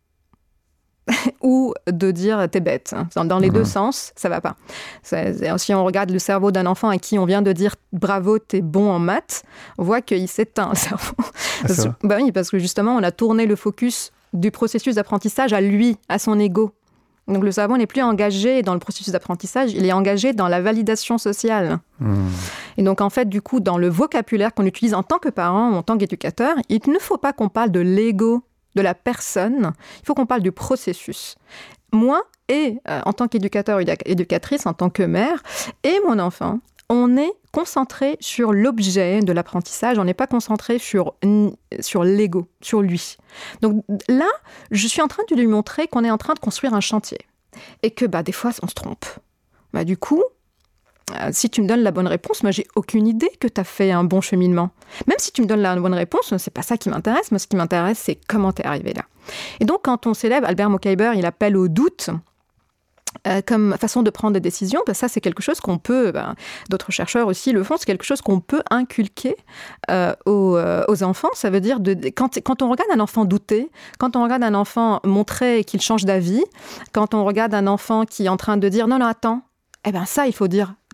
ou de dire t'es bête. Dans les mmh. deux sens, ça va pas. C'est, c'est, si on regarde le cerveau d'un enfant à qui on vient de dire bravo, t'es bon en maths, on voit qu'il s'éteint le cerveau. Ah, parce, bah oui, parce que justement, on a tourné le focus du processus d'apprentissage à lui, à son ego. Donc le cerveau n'est plus engagé dans le processus d'apprentissage, il est engagé dans la validation sociale. Mmh. Et donc en fait, du coup, dans le vocabulaire qu'on utilise en tant que parent ou en tant qu'éducateur, il ne faut pas qu'on parle de l'ego de la personne, il faut qu'on parle du processus. Moi, et euh, en tant qu'éducateur, éducatrice, en tant que mère, et mon enfant, on est concentré sur l'objet de l'apprentissage, on n'est pas concentré sur, sur l'ego, sur lui. Donc là, je suis en train de lui montrer qu'on est en train de construire un chantier, et que bah, des fois, on se trompe. Bah, du coup, Euh, si tu me donnes la bonne réponse, moi, j'ai aucune idée que tu as fait un bon cheminement. Même si tu me donnes la bonne réponse, c'est pas ça qui m'intéresse. Moi, ce qui m'intéresse, c'est comment tu es arrivé là. Et donc, quand on célèbre, Albert Mokaiber, il appelle au doute euh, comme façon de prendre des décisions. Ben, ça, c'est quelque chose qu'on peut, ben, d'autres chercheurs aussi le font, c'est quelque chose qu'on peut inculquer euh, aux, euh, aux enfants. Ça veut dire, de, quand, quand on regarde un enfant douter, quand on regarde un enfant montrer qu'il change d'avis, quand on regarde un enfant qui est en train de dire « non, non, attends », eh ben ça, il faut dire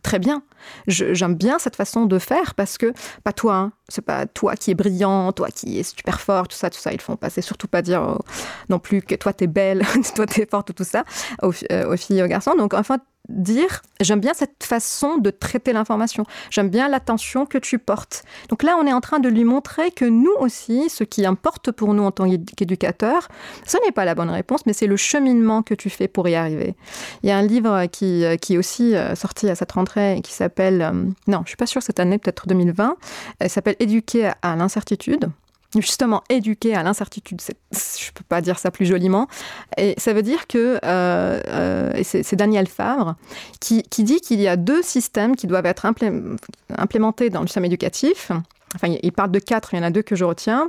très bien. Je, j'aime bien cette façon de faire parce que, pas toi, hein, c'est pas toi qui es brillant, toi qui es super fort, tout ça, tout ça, ils font pas. C'est surtout pas dire euh, non plus que toi t'es belle, toi t'es forte, tout ça, aux, euh, aux filles et aux garçons. Donc, enfin, dire, j'aime bien cette façon de traiter l'information. J'aime bien l'attention que tu portes. Donc là, on est en train de lui montrer que nous aussi, ce qui importe pour nous en tant qu'éducateurs, ce n'est pas la bonne réponse, mais c'est le cheminement que tu fais pour y arriver. Il y a un livre qui, qui est aussi sorti à cette rentrée qui s'appelle, euh, non, je ne suis pas sûre cette année, peut-être deux mille vingt, il s'appelle « Éduquer à l'incertitude ». Justement, éduquer à l'incertitude, c'est, je ne peux pas dire ça plus joliment. Et ça veut dire que, euh, euh, et c'est, c'est Daniel Favre, qui, qui dit qu'il y a deux systèmes qui doivent être implé- implémentés dans le système éducatif. Enfin, il parle de quatre, il y en a deux que je retiens.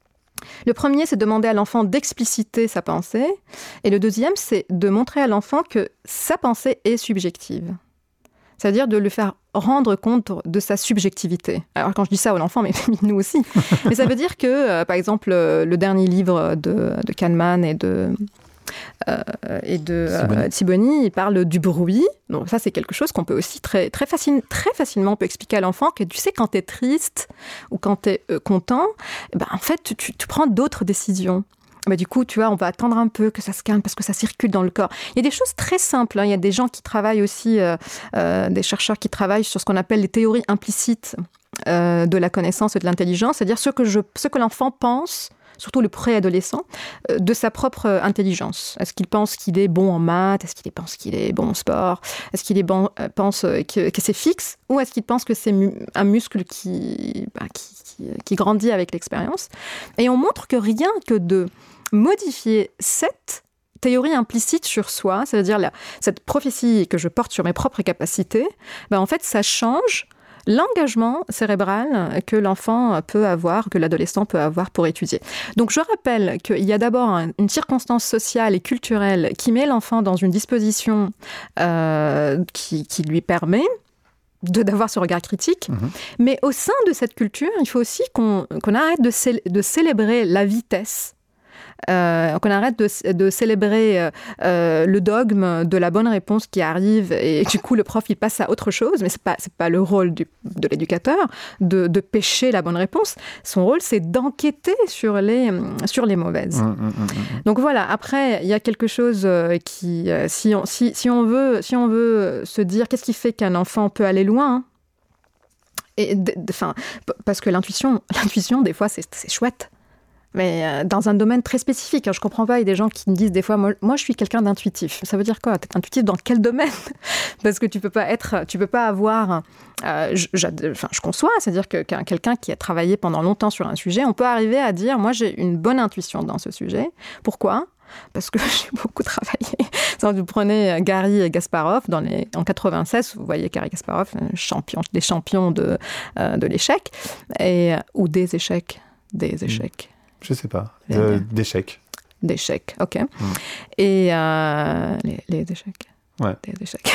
Le premier, c'est demander à l'enfant d'expliciter sa pensée. Et le deuxième, c'est de montrer à l'enfant que sa pensée est subjective. C'est-à-dire de lui faire rendre compte de sa subjectivité. Alors, quand je dis ça à l'enfant, mais nous aussi. Mais ça veut dire que, euh, par exemple, le dernier livre de, de Kahneman et de, euh, et de euh, Sibony, il parle du bruit. Donc ça, c'est quelque chose qu'on peut aussi très, très, facile, très facilement on peut expliquer à l'enfant que, tu sais, quand tu es triste ou quand tu es euh, content, ben, en fait, tu, tu prends d'autres décisions. Bah, du coup, tu vois, on va attendre un peu que ça se calme parce que ça circule dans le corps. Il y a des choses très simples. Hein. Il y a des gens qui travaillent aussi, euh, euh, des chercheurs qui travaillent sur ce qu'on appelle les théories implicites euh, de la connaissance et de l'intelligence, c'est-à-dire ce que, je, ce que l'enfant pense, surtout le préadolescent, euh, de sa propre intelligence. Est-ce qu'il pense qu'il est bon en maths? Est-ce qu'il pense qu'il est bon en sport? Est-ce qu'il est bon, euh, pense que, que c'est fixe? Ou est-ce qu'il pense que c'est mu- un muscle qui, bah, qui, qui, qui grandit avec l'expérience? Et on montre que rien que de modifier cette théorie implicite sur soi, c'est-à-dire la, cette prophétie que je porte sur mes propres capacités, ben en fait, ça change l'engagement cérébral que l'enfant peut avoir, que l'adolescent peut avoir pour étudier. Donc, je rappelle qu'il y a d'abord une circonstance sociale et culturelle qui met l'enfant dans une disposition euh, qui, qui lui permet de, d'avoir ce regard critique. Mmh. Mais au sein de cette culture, il faut aussi qu'on, qu'on arrête de, cé- de célébrer la vitesse. Euh, qu'on arrête de, de célébrer euh, le dogme de la bonne réponse qui arrive et du coup le prof il passe à autre chose, mais c'est pas c'est pas le rôle du, de l'éducateur de, de pêcher la bonne réponse. Son rôle c'est d'enquêter sur les sur les mauvaises. Mmh, mmh, mmh. Donc voilà. Après il y a quelque chose qui si on si si on veut si on veut se dire qu'est-ce qui fait qu'un enfant peut aller loin. Et enfin parce que l'intuition l'intuition des fois c'est c'est chouette. Mais euh, dans un domaine très spécifique. Hein, je comprends pas, il y a des gens qui me disent des fois, moi, moi je suis quelqu'un d'intuitif. Ça veut dire quoi? T'es intuitif dans quel domaine? Parce que tu peux pas être, tu peux pas avoir... Euh, je, enfin, je conçois, c'est-à-dire que quelqu'un qui a travaillé pendant longtemps sur un sujet, on peut arriver à dire, moi j'ai une bonne intuition dans ce sujet. Pourquoi? Parce que j'ai beaucoup travaillé. Si vous prenez Garry Kasparov dans les, en quatre-vingt-seize, vous voyez Garry Kasparov, champion, des champions de, euh, de l'échec, et, ou des échecs, des échecs. Mmh. Je sais pas. De, d'échecs. D'échecs, ok. Mmh. Et euh, les, les échecs. Ouais. Des échecs.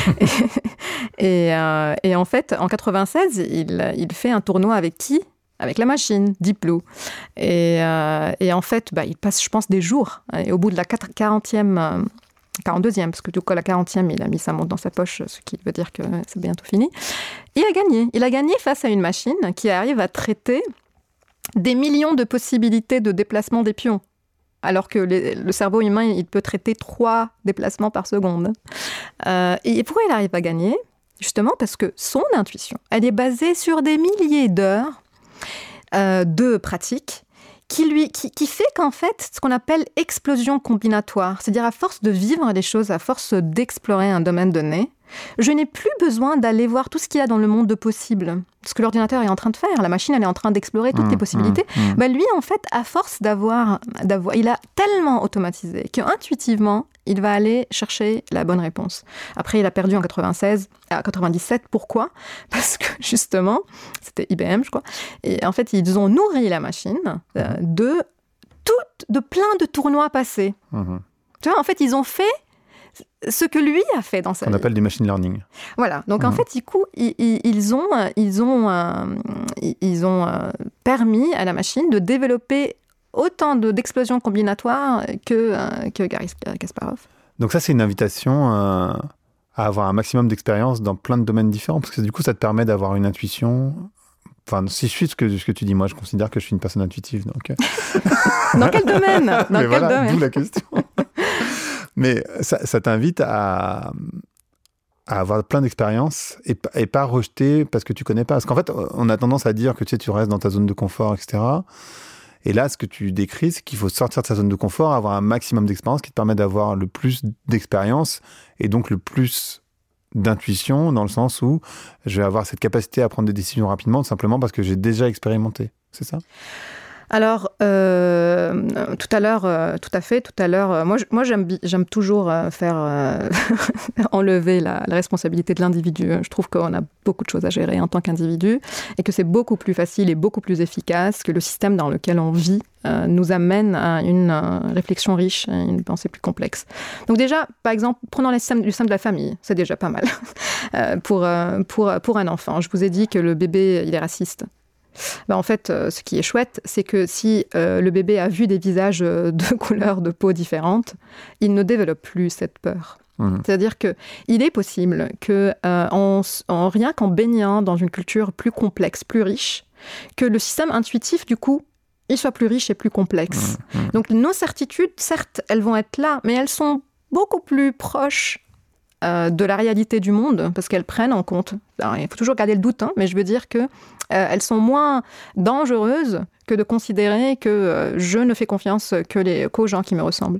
et, et, euh, et en fait, en quatre-vingt-seize, il, il fait un tournoi avec qui? Avec la machine, Deep Blue. Et, euh, et en fait, bah, il passe, je pense, des jours. Et au bout de la quarantième, euh, quarante-deuxième, parce que du coup, la quarantième, il a mis sa montre dans sa poche, ce qui veut dire que c'est bientôt fini. Il a gagné. Il a gagné face à une machine qui arrive à traiter des millions de possibilités de déplacement des pions, alors que les, le cerveau humain, il peut traiter trois déplacements par seconde. Euh, et pourquoi il arrive à gagner? Justement parce que son intuition, elle est basée sur des milliers d'heures euh, de pratique qui, lui, qui, qui fait qu'en fait, ce qu'on appelle explosion combinatoire, c'est-à-dire à force de vivre des choses, à force d'explorer un domaine donné, je n'ai plus besoin d'aller voir tout ce qu'il y a dans le monde de possible. Ce que l'ordinateur est en train de faire, la machine, elle est en train d'explorer toutes mmh, les possibilités. Mmh, mmh. Bah, lui, en fait, à force d'avoir, d'avoir... Il a tellement automatisé qu'intuitivement, il va aller chercher la bonne réponse. Après, il a perdu en quatre-vingt-seize, à quatre-vingt-dix-sept. Pourquoi? Parce que, justement, c'était I B M, je crois. Et en fait, ils ont nourri la machine euh, de, tout, de plein de tournois passés. Mmh. Tu vois, en fait, ils ont fait ce que lui a fait dans sa vie. On appelle du machine learning. Voilà. Donc, mmh. en fait, du coup, ils, ils ont, ils ont, euh, ils ont euh, permis à la machine de développer autant de, d'explosions combinatoires que, euh, que Garry Kasparov. Donc ça, c'est une invitation à, à avoir un maximum d'expérience dans plein de domaines différents, parce que du coup, ça te permet d'avoir une intuition. Enfin, si je suis ce que, ce que tu dis, moi, je considère que je suis une personne intuitive. Donc... Dans quel domaine Dans Mais quel voilà, domaine d'où la question. Mais ça, ça t'invite à, à avoir plein d'expériences et, et pas rejeter parce que tu connais pas. Parce qu'en fait, on a tendance à dire que tu sais, tu restes dans ta zone de confort, et cetera. Et là, ce que tu décris, c'est qu'il faut sortir de sa zone de confort, avoir un maximum d'expérience qui te permet d'avoir le plus d'expérience et donc le plus d'intuition, dans le sens où je vais avoir cette capacité à prendre des décisions rapidement, simplement parce que j'ai déjà expérimenté. C'est ça ? Alors, euh, tout à l'heure, euh, tout à fait, tout à l'heure, euh, moi, moi j'aime, j'aime toujours euh, faire euh, enlever la, la responsabilité de l'individu. Je trouve qu'on a beaucoup de choses à gérer en tant qu'individu et que c'est beaucoup plus facile et beaucoup plus efficace que le système dans lequel on vit euh, nous amène à une euh, réflexion riche et une pensée plus complexe. Donc déjà, par exemple, prenons le système, le système de la famille, c'est déjà pas mal euh, pour, euh, pour, pour un enfant. Je vous ai dit que le bébé, il est raciste. Ben en fait, euh, ce qui est chouette, c'est que si euh, le bébé a vu des visages de couleurs de peau différentes, il ne développe plus cette peur. Mmh. C'est-à-dire qu'il est possible que, euh, en, en, rien qu'en baignant dans une culture plus complexe, plus riche, que le système intuitif, du coup, il soit plus riche et plus complexe. Mmh. Mmh. Donc nos certitudes, certes, elles vont être là, mais elles sont beaucoup plus proches euh, de la réalité du monde, parce qu'elles prennent en compte. Alors, il faut toujours garder le doute, hein, mais je veux dire que Euh, elles sont moins dangereuses que de considérer que euh, je ne fais confiance que les, qu'aux gens qui me ressemblent.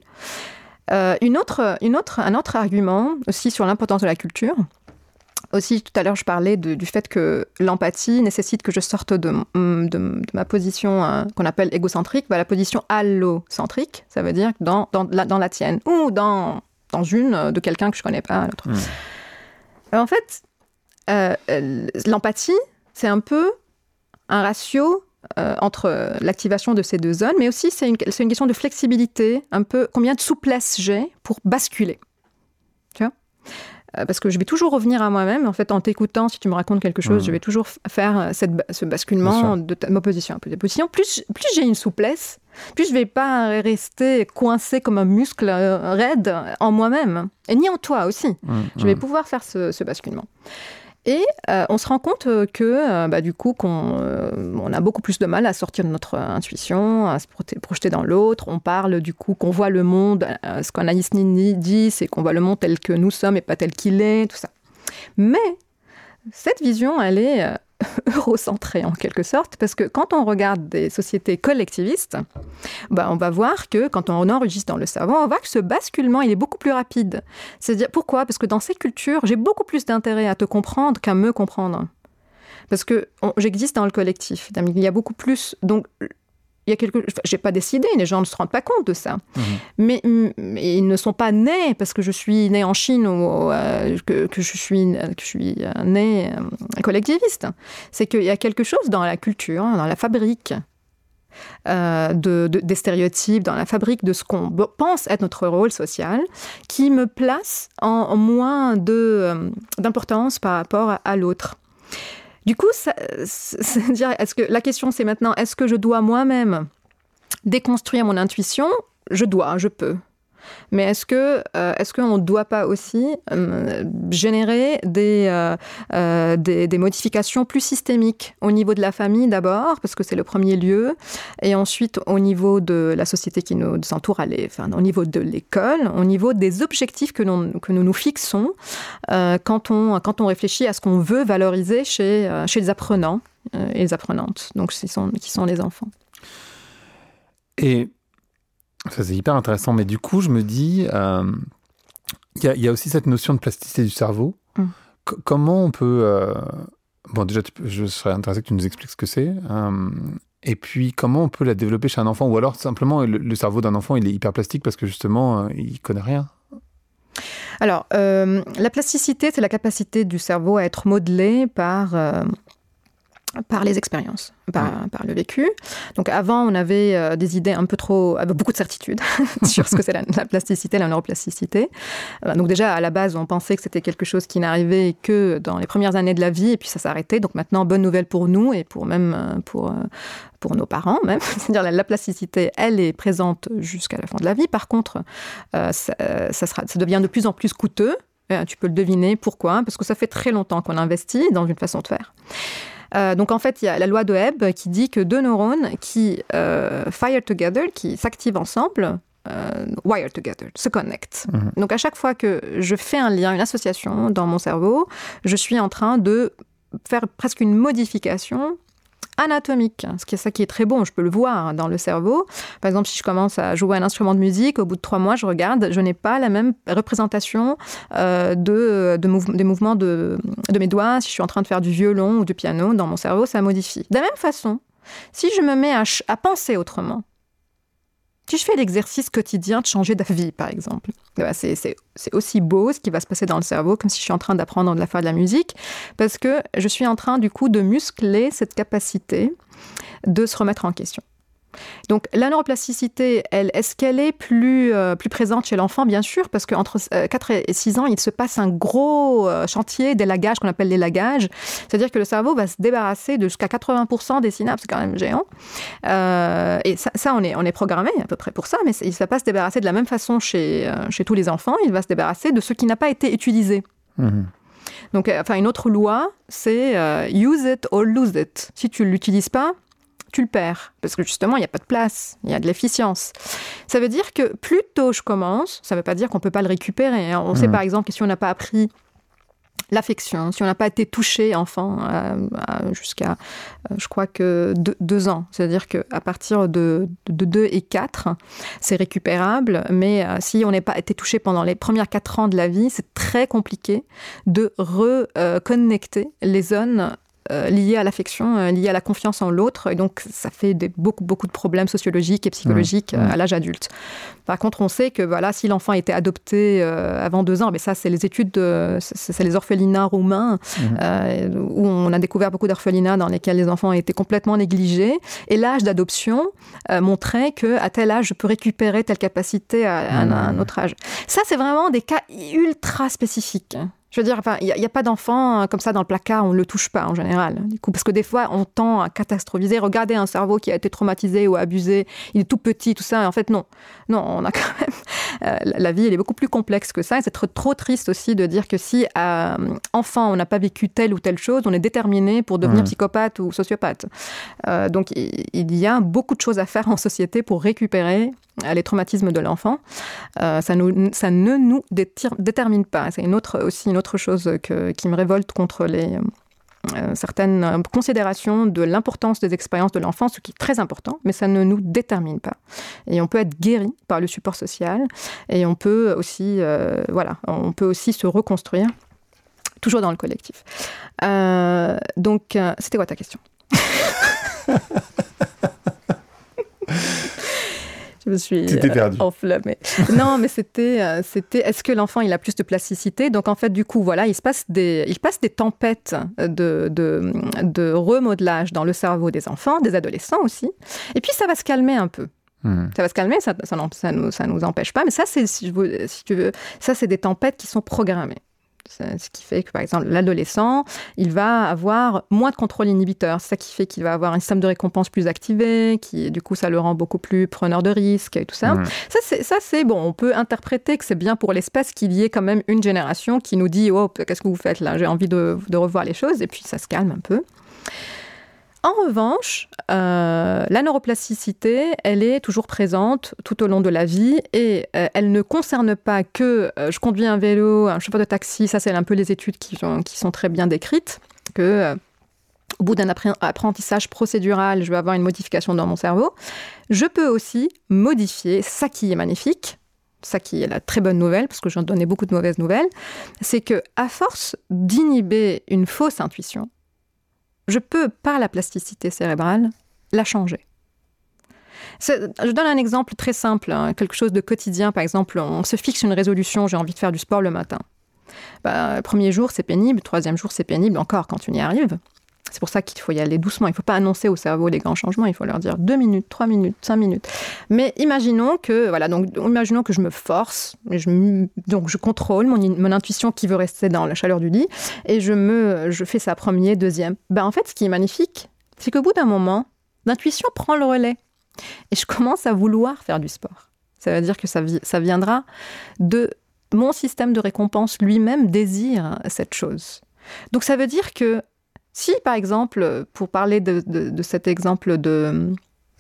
Euh, une autre, une autre, un autre argument aussi sur l'importance de la culture. Aussi, tout à l'heure, je parlais de, du fait que l'empathie nécessite que je sorte de, de, de ma position euh, qu'on appelle égocentrique vers la position allocentrique. Ça veut dire dans, dans, la, dans la tienne ou dans, dans une de quelqu'un que je ne connais pas. L'autre. Mmh. Alors, en fait, euh, l'empathie, c'est un peu un ratio euh, entre l'activation de ces deux zones, mais aussi c'est une, c'est une question de flexibilité, un peu combien de souplesse j'ai pour basculer. Tu vois ? euh, Parce que je vais toujours revenir à moi-même. En fait, en t'écoutant, si tu me racontes quelque chose, mmh. je vais toujours faire cette, ce basculement de ta, ma position à ta position. Plus, plus j'ai une souplesse, plus je ne vais pas rester coincé comme un muscle raide en moi-même, et ni en toi aussi. Mmh. Je vais pouvoir faire ce, ce basculement. Et euh, on se rend compte que, euh, bah, du coup, qu'on euh, on a beaucoup plus de mal à sortir de notre intuition, à se projeter dans l'autre. On parle, du coup, qu'on voit le monde, euh, ce qu'Anaïs Nin dit, c'est qu'on voit le monde tel que nous sommes et pas tel qu'il est, tout ça. Mais cette vision, elle est euh, eurocentrée, en quelque sorte, parce que quand on regarde des sociétés collectivistes, bah, on va voir que quand on enregistre dans le cerveau, on voit que ce basculement, il est beaucoup plus rapide. C'est-à-dire, pourquoi ? Parce que dans ces cultures, j'ai beaucoup plus d'intérêt à te comprendre qu'à me comprendre. Parce que on, j'existe dans le collectif. Il y a beaucoup plus... Donc, il y a quelque... Enfin, j'ai pas décidé, les gens ne se rendent pas compte de ça. Mmh. Mais, mais ils ne sont pas nés parce que je suis née en Chine ou euh, que, que je suis, que je suis née euh, collectiviste. C'est qu'il y a quelque chose dans la culture, dans la fabrique euh, de, de, des stéréotypes, dans la fabrique de ce qu'on pense être notre rôle social, qui me place en, en moins de, euh, d'importance par rapport à, à l'autre. Du coup, ça, c'est dire, est-ce que, la question c'est maintenant, est-ce que je dois moi-même déconstruire mon intuition ? Je dois, je peux. Mais est-ce que, euh, est-ce qu'on ne doit pas aussi euh, générer des, euh, euh, des, des modifications plus systémiques au niveau de la famille d'abord, parce que c'est le premier lieu, et ensuite au niveau de la société qui nous entoure, enfin, au niveau de l'école, au niveau des objectifs que, l'on, que nous nous fixons euh, quand, on, quand on réfléchit à ce qu'on veut valoriser chez, euh, chez les apprenants euh, et les apprenantes, donc qui sont, qui sont les enfants. Et ça, c'est hyper intéressant, mais du coup, je me dis, euh, y a, y a aussi cette notion de plasticité du cerveau. Mm. C- comment on peut... Euh, bon, déjà, tu peux, je serais intéressé que tu nous expliques ce que c'est. Euh, et puis, comment on peut la développer chez un enfant ? Ou alors, simplement, le, le cerveau d'un enfant, il est hyper plastique parce que, justement, euh, il ne connaît rien. Alors, euh, la plasticité, c'est la capacité du cerveau à être modelé par... Euh, par les expériences, par, mmh. par le vécu. Donc avant, on avait euh, des idées un peu trop, avec beaucoup de certitudes sur ce que c'est la, la plasticité, la neuroplasticité. Euh, donc déjà, à la base, on pensait que c'était quelque chose qui n'arrivait que dans les premières années de la vie, et puis ça s'arrêtait. Donc maintenant, bonne nouvelle pour nous et pour même euh, pour, euh, pour nos parents même. C'est-à-dire la, la plasticité, elle est présente jusqu'à la fin de la vie. Par contre, euh, ça, ça, sera, ça devient de plus en plus coûteux. Euh, tu peux le deviner. Pourquoi ? Parce que ça fait très longtemps qu'on investit dans une façon de faire. Euh, donc en fait, il y a la loi de Hebb qui dit que deux neurones qui euh, fire together, qui s'activent ensemble, euh, wire together, se connectent. Mmh. Donc à chaque fois que je fais un lien, une association dans mon cerveau, je suis en train de faire presque une modification anatomique, ce qui est ça qui est très bon, je peux le voir dans le cerveau. Par exemple, si je commence à jouer un instrument de musique, au bout de trois mois, je regarde, je n'ai pas la même représentation euh, de, de mouve- des mouvements de, de mes doigts. Si je suis en train de faire du violon ou du piano, dans mon cerveau, ça modifie. De la même façon, si je me mets à, ch- à penser autrement, si je fais l'exercice quotidien de changer d'avis, par exemple, bah c'est, c'est, c'est aussi beau ce qui va se passer dans le cerveau, comme si je suis en train d'apprendre de la faire de la musique, parce que je suis en train, du coup, de muscler cette capacité de se remettre en question. Donc, la neuroplasticité, elle, est-ce qu'elle est plus, euh, plus présente chez l'enfant ? Bien sûr, parce qu'entre euh, quatre et six ans, il se passe un gros euh, chantier d'élagage qu'on appelle l'élagage. C'est-à-dire que le cerveau va se débarrasser de jusqu'à quatre-vingts pour cent des synapses, c'est quand même géant. Euh, et ça, ça on, est, on est programmé à peu près pour ça, mais il ne va pas se débarrasser de la même façon chez, euh, chez tous les enfants. Il va se débarrasser de ce qui n'a pas été utilisé. Mmh. Donc, euh, enfin, une autre loi, c'est euh, use it or lose it. Si tu ne l'utilises pas, tu le perds, parce que justement, il n'y a pas de place, il y a de l'efficience. Ça veut dire que plus tôt je commence, ça ne veut pas dire qu'on ne peut pas le récupérer. On mmh. sait par exemple que si on n'a pas appris l'affection, si on n'a pas été touché enfant euh, jusqu'à, euh, je crois que deux, deux ans, c'est-à-dire qu'à partir de, de deux et quatre, c'est récupérable, mais euh, si on n'a pas été touché pendant les premières quatre ans de la vie, c'est très compliqué de reconnecter les zones Euh, liées à l'affection, euh, liées à la confiance en l'autre. Et donc, ça fait des, beaucoup, beaucoup de problèmes sociologiques et psychologiques mmh. euh, à l'âge adulte. Par contre, on sait que voilà, si l'enfant a été adopté euh, avant deux ans, mais ça, c'est les études, de, c'est, c'est les orphelinats roumains, mmh. euh, où on a découvert beaucoup d'orphelinats dans lesquels les enfants étaient complètement négligés. Et l'âge d'adoption euh, montrait qu'à tel âge, je peux récupérer telle capacité à, à, mmh. à un autre âge. Ça, c'est vraiment des cas ultra spécifiques. Je veux dire, enfin, il n'y a, a pas d'enfant comme ça dans le placard, on ne le touche pas en général. Du coup, parce que des fois, on tend à catastrophiser. Regardez un cerveau qui a été traumatisé ou abusé, il est tout petit, tout ça. En fait, non. Non, on a quand même... Euh, la vie, elle est beaucoup plus complexe que ça. Et c'est trop, trop triste aussi de dire que si, euh, enfant, on n'a pas vécu telle ou telle chose, on est déterminé pour devenir mmh. psychopathe ou sociopathe. Euh, donc, il, il y a beaucoup de choses à faire en société pour récupérer les traumatismes de l'enfant. Euh, ça, nous, ça ne nous détir, détermine pas. C'est une autre, aussi une autre chose que, qui me révolte contre les, euh, certaines considérations de l'importance des expériences de l'enfant, ce qui est très important, mais ça ne nous détermine pas. Et on peut être guéri par le support social, et on peut aussi, euh, voilà, on peut aussi se reconstruire, toujours dans le collectif. Euh, donc, euh, c'était quoi ta question ? Je me suis euh, enflammée. Non, mais c'était, euh, c'était, est-ce que l'enfant, il a plus de plasticité ? Donc, en fait, du coup, voilà, il se passe des, il passe des tempêtes de, de, de remodelage dans le cerveau des enfants, des adolescents aussi. Et puis, ça va se calmer un peu. Mmh. Ça va se calmer, ça, ça, ça, nous, ça nous empêche pas. Mais ça, c'est, si, je, si tu veux, ça, c'est des tempêtes qui sont programmées. Ce qui fait que, par exemple, l'adolescent, il va avoir moins de contrôle inhibiteur. C'est ça qui fait qu'il va avoir un système de récompense plus activé, qui, du coup, ça le rend beaucoup plus preneur de risques et tout ça. Mmh. Ça, c'est, ça, c'est bon. On peut interpréter que c'est bien pour l'espèce qu'il y ait quand même une génération qui nous dit « Oh, qu'est-ce que vous faites là ? J'ai envie de, de revoir les choses. » Et puis, ça se calme un peu. En revanche, euh, la neuroplasticité, elle est toujours présente tout au long de la vie et euh, elle ne concerne pas que euh, je conduis un vélo, un chauffeur de taxi, ça c'est un peu les études qui sont, qui sont très bien décrites, que euh, au bout d'un apprentissage procédural, je vais avoir une modification dans mon cerveau. Je peux aussi modifier, ça qui est magnifique, ça qui est la très bonne nouvelle, parce que j'en donnais beaucoup de mauvaises nouvelles, c'est qu'à force d'inhiber une fausse intuition, je peux, par la plasticité cérébrale, la changer. C'est, je donne un exemple très simple, hein, quelque chose de quotidien. Par exemple, on se fixe une résolution, j'ai envie de faire du sport le matin. Bah, le premier jour, c'est pénible. Le troisième jour, c'est pénible encore quand tu y arrives. C'est pour ça qu'il faut y aller doucement. Il ne faut pas annoncer au cerveau les grands changements. Il faut leur dire deux minutes, trois minutes, cinq minutes. Mais imaginons que, voilà, donc, imaginons que je me force, je, donc je contrôle mon, mon intuition qui veut rester dans la chaleur du lit et je, me, je fais ça premier, deuxième. Ben, en fait, ce qui est magnifique, c'est qu'au bout d'un moment, l'intuition prend le relais et je commence à vouloir faire du sport. Ça veut dire que ça, ça viendra de mon système de récompense lui-même désire cette chose. Donc ça veut dire que si, par exemple, pour parler de, de, de cet exemple de,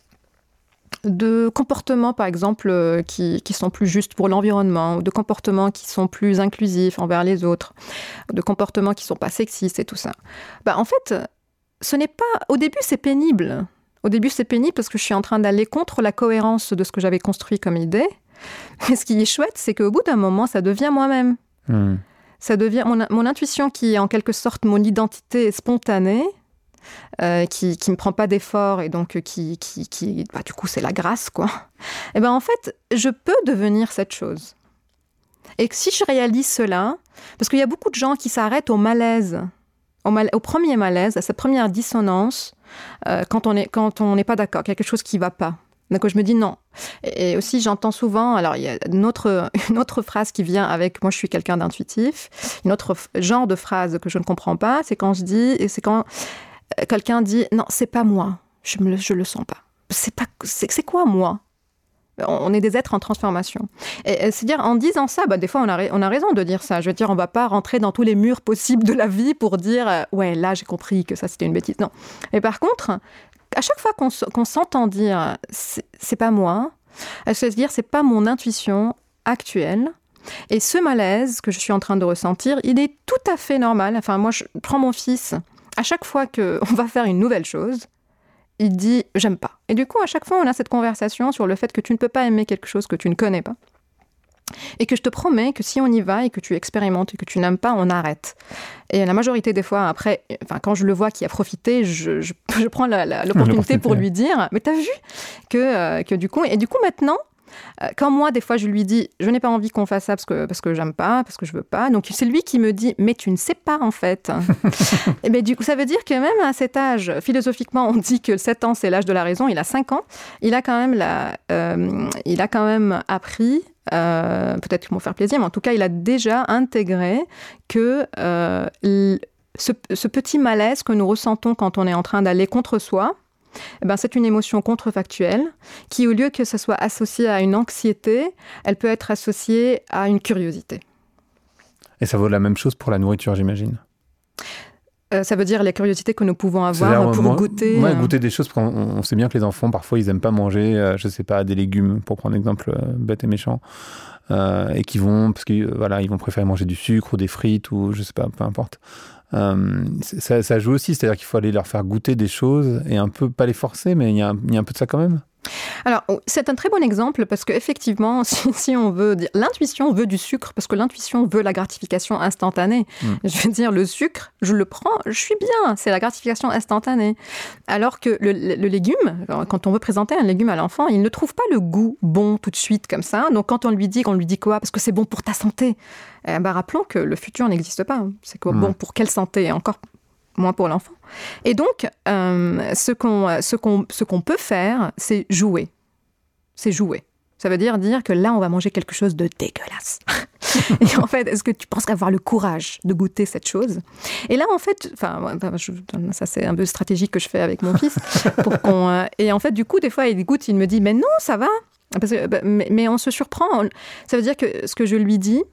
de comportements, par exemple, qui, qui sont plus justes pour l'environnement, ou de comportements qui sont plus inclusifs envers les autres, de comportements qui ne sont pas sexistes et tout ça, bah, en fait, ce n'est pas... Au début, c'est pénible. Au début, c'est pénible parce que je suis en train d'aller contre la cohérence de ce que j'avais construit comme idée. Mais ce qui est chouette, c'est qu'au bout d'un moment, ça devient moi-même. Mmh. Ça devient mon, mon intuition qui est en quelque sorte mon identité spontanée, euh, qui ne me prend pas d'effort et donc qui, qui, qui bah, du coup, c'est la grâce, quoi. Et ben en fait, je peux devenir cette chose. Et que si je réalise cela, parce qu'il y a beaucoup de gens qui s'arrêtent au malaise, au, mal, au premier malaise, à cette première dissonance, euh, quand on est, quand on n'est pas d'accord, quelque chose qui ne va pas. Donc je me dis non. Et aussi j'entends souvent, alors il y a une autre, une autre phrase qui vient avec, moi je suis quelqu'un d'intuitif, une autre genre de phrase que je ne comprends pas, c'est quand je dis, et c'est quand quelqu'un dit non, c'est pas moi, je me, je le sens pas. C'est pas, c'est, c'est quoi moi ? On est des êtres en transformation. Et, et c'est-à-dire, en disant ça, bah, des fois, on a, on a raison de dire ça. Je veux dire, on ne va pas rentrer dans tous les murs possibles de la vie pour dire euh, « Ouais, là, j'ai compris que ça, c'était une bêtise. » Non. Et par contre, à chaque fois qu'on, qu'on s'entend dire « C'est, c'est pas moi », se dire « C'est pas mon intuition actuelle ». Et ce malaise que je suis en train de ressentir, il est tout à fait normal. Enfin, moi, je prends mon fils. À chaque fois qu'on va faire une nouvelle chose, il dit « j'aime pas ». Et du coup, à chaque fois, on a cette conversation sur le fait que tu ne peux pas aimer quelque chose que tu ne connais pas. Et que je te promets que si on y va et que tu expérimentes et que tu n'aimes pas, on arrête. Et la majorité des fois, après, enfin, quand je le vois qui a profité, je, je, je prends la, la, l'opportunité pour lui dire « mais t'as vu que, euh, que du coup… » Et du coup, maintenant… Quand moi, des fois, je lui dis « je n'ai pas envie qu'on fasse ça parce que, parce que j'aime pas, parce que je veux pas », donc c'est lui qui me dit « mais tu ne sais pas, en fait ». Et bien, du coup, ça veut dire que même à cet âge, philosophiquement, on dit que sept ans, c'est l'âge de la raison, il a cinq ans, il a quand même, la, euh, il a quand même appris, euh, peut-être qu'ils vont faire plaisir, mais en tout cas, il a déjà intégré que euh, ce, ce petit malaise que nous ressentons quand on est en train d'aller contre soi, eh ben, c'est une émotion contrefactuelle qui, au lieu que ce soit associé à une anxiété, elle peut être associée à une curiosité. Et ça vaut la même chose pour la nourriture, j'imagine. Euh, ça veut dire la curiosité que nous pouvons avoir pour moi, goûter... Ouais, goûter des choses, parce qu'on on sait bien que les enfants, parfois, ils n'aiment pas manger, euh, je ne sais pas, des légumes, pour prendre un exemple euh, bête et méchant, euh, et qui vont, parce qu'ils euh, voilà, ils vont préférer manger du sucre ou des frites, ou je ne sais pas, peu importe. Euh, ça, ça joue aussi, c'est-à-dire qu'il faut aller leur faire goûter des choses et un peu, pas les forcer, mais il y a, il y a un peu de ça quand même. Alors, c'est un très bon exemple parce qu'effectivement, si, si on veut dire, l'intuition veut du sucre parce que l'intuition veut la gratification instantanée. Mmh. Je veux dire, le sucre, je le prends, je suis bien, c'est la gratification instantanée. Alors que le, le, le légume, quand on veut présenter un légume à l'enfant, il ne trouve pas le goût bon tout de suite comme ça. Donc, quand on lui dit, on lui dit quoi ? Parce que c'est bon pour ta santé. Eh ben, rappelons que le futur n'existe pas. C'est quoi, mmh. bon pour quelle santé ? Encore moins pour l'enfant. Et donc, euh, ce, qu'on, ce, qu'on, ce qu'on peut faire, c'est jouer. C'est jouer. Ça veut dire dire que là, on va manger quelque chose de dégueulasse. Et en fait, est-ce que tu penserais avoir le courage de goûter cette chose ? Et là, en fait, enfin, je, ça c'est un peu stratégique que je fais avec mon fils. Pour qu'on, euh, et en fait, du coup, des fois, il goûte, il me dit, mais non, ça va. Parce que, bah, mais, mais on se surprend. On, ça veut dire que ce que je lui dis,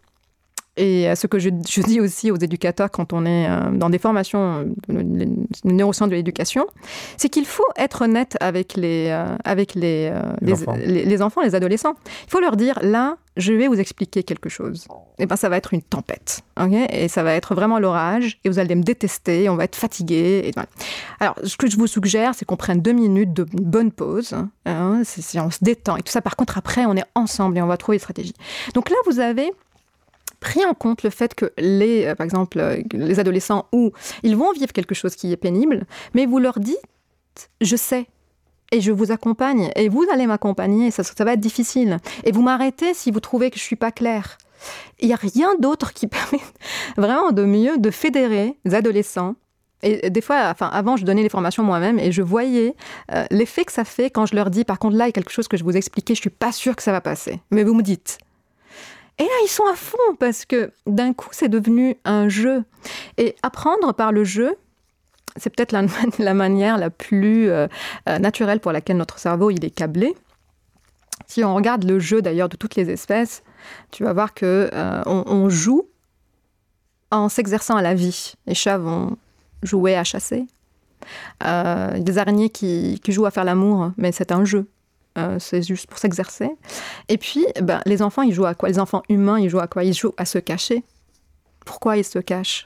et ce que je, je dis aussi aux éducateurs quand on est dans des formations, les neurosciences de l'éducation, c'est qu'il faut être honnête avec les, avec les, les, les, enfants. Les, les enfants, les adolescents. Il faut leur dire, là, je vais vous expliquer quelque chose. Et ben, ça va être une tempête. Okay, et ça va être vraiment l'orage. Et vous allez me détester. On va être fatigués. Et voilà. Alors, ce que je vous suggère, c'est qu'on prenne deux minutes de bonne pause. Hein, c'est, c'est, on se détend. Et tout ça, par contre, après, on est ensemble et on va trouver des stratégies. Donc là, vous avez pris en compte le fait que les, euh, par exemple, euh, les adolescents, où ils vont vivre quelque chose qui est pénible, mais vous leur dites, je sais, et je vous accompagne, et vous allez m'accompagner, ça, ça va être difficile. Et vous m'arrêtez si vous trouvez que je ne suis pas claire. Il n'y a rien d'autre qui permet vraiment de mieux de fédérer les adolescents. Et des fois, enfin, avant, je donnais les formations moi-même et je voyais euh, l'effet que ça fait quand je leur dis, par contre, là, il y a quelque chose que je vous ai expliqué, je ne suis pas sûre que ça va passer. Mais vous me dites. Et là, ils sont à fond parce que d'un coup, c'est devenu un jeu. Et apprendre par le jeu, c'est peut-être la, la manière la plus euh, naturelle pour laquelle notre cerveau il est câblé. Si on regarde le jeu d'ailleurs de toutes les espèces, tu vas voir que euh, on, on joue en s'exerçant à la vie. Les chats vont jouer à chasser. Euh, des araignées qui, qui jouent à faire l'amour, mais c'est un jeu. Euh, c'est juste pour s'exercer. Et puis, ben, les enfants, ils jouent à quoi? Les enfants humains, ils jouent à quoi? Ils jouent à se cacher. Pourquoi ils se cachent?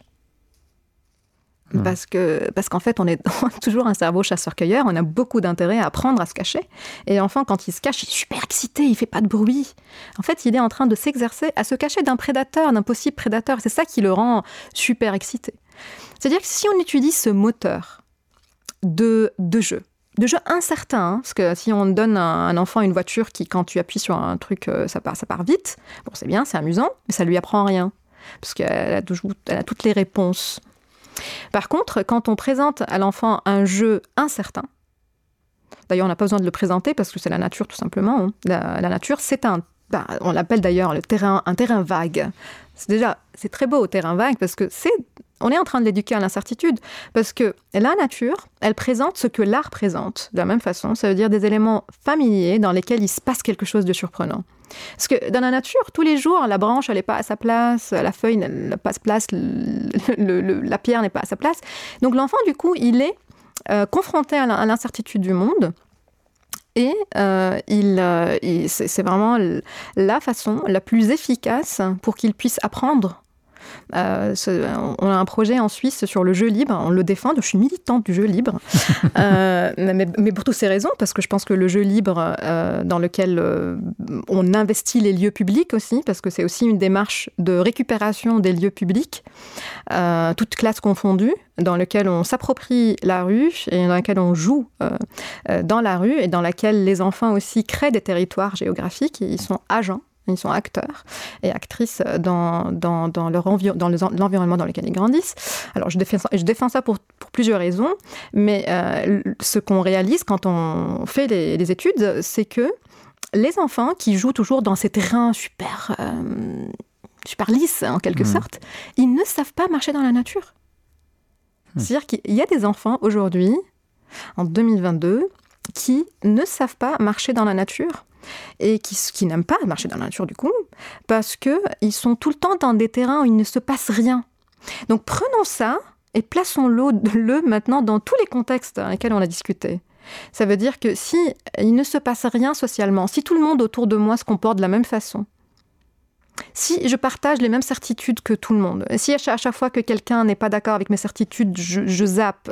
Mmh. Parce que, parce qu'en fait, on est toujours un cerveau chasseur-cueilleur. On a beaucoup d'intérêt à apprendre à se cacher. Et l'enfant, quand il se cache, il est super excité, il ne fait pas de bruit. En fait, il est en train de s'exercer à se cacher d'un prédateur, d'un possible prédateur. C'est ça qui le rend super excité. C'est-à-dire que si on étudie ce moteur de, de jeu, de jeu incertain, hein, parce que si on donne à un enfant une voiture qui, quand tu appuies sur un truc, ça part, ça part vite, bon, c'est bien, c'est amusant, mais ça ne lui apprend rien, parce qu'elle a, elle a toutes les réponses. Par contre, quand on présente à l'enfant un jeu incertain, d'ailleurs, on n'a pas besoin de le présenter, parce que c'est la nature, tout simplement. Hein. La, la nature, c'est un... Ben, on l'appelle d'ailleurs le terrain, un terrain vague. C'est déjà, c'est très beau, terrain vague, parce que c'est... On est en train de l'éduquer à l'incertitude, parce que la nature, elle présente ce que l'art présente. De la même façon, ça veut dire des éléments familiers dans lesquels il se passe quelque chose de surprenant. Parce que dans la nature, tous les jours, la branche, elle n'est pas à sa place, la feuille n'a pas sa place, le, le, le, la pierre n'est pas à sa place. Donc l'enfant, du coup, il est euh, confronté à l'incertitude du monde. Et euh, il, euh, il, c'est, c'est vraiment la façon la plus efficace pour qu'il puisse apprendre. Euh, ce, on a un projet en Suisse sur le jeu libre, on le défend, je suis militante du jeu libre, euh, mais, mais pour toutes ces raisons, parce que je pense que le jeu libre euh, dans lequel euh, on investit les lieux publics aussi, parce que c'est aussi une démarche de récupération des lieux publics, euh, toutes classes confondues, dans lequel on s'approprie la rue et dans laquelle on joue euh, euh, dans la rue et dans laquelle les enfants aussi créent des territoires géographiques et ils sont agents. Ils sont acteurs et actrices dans, dans, dans, leur envi- dans l'environnement dans lequel ils grandissent. Alors, je défends, je défends ça pour, pour plusieurs raisons, mais euh, ce qu'on réalise quand on fait les, les études, c'est que les enfants qui jouent toujours dans ces terrains super, euh, super lisses, en quelque mmh. sorte, ils ne savent pas marcher dans la nature. Mmh. C'est-à-dire qu'il y a des enfants aujourd'hui, en deux mille vingt-deux, qui ne savent pas marcher dans la nature et qui, qui n'aiment pas marcher dans la nature du coup, parce qu'ils sont tout le temps dans des terrains où il ne se passe rien. Donc prenons ça et plaçons-le maintenant dans tous les contextes dans lesquels on a discuté. Ça veut dire que si il ne se passe rien socialement, si tout le monde autour de moi se comporte de la même façon, si je partage les mêmes certitudes que tout le monde, si à chaque, à chaque fois que quelqu'un n'est pas d'accord avec mes certitudes, je, je zappe,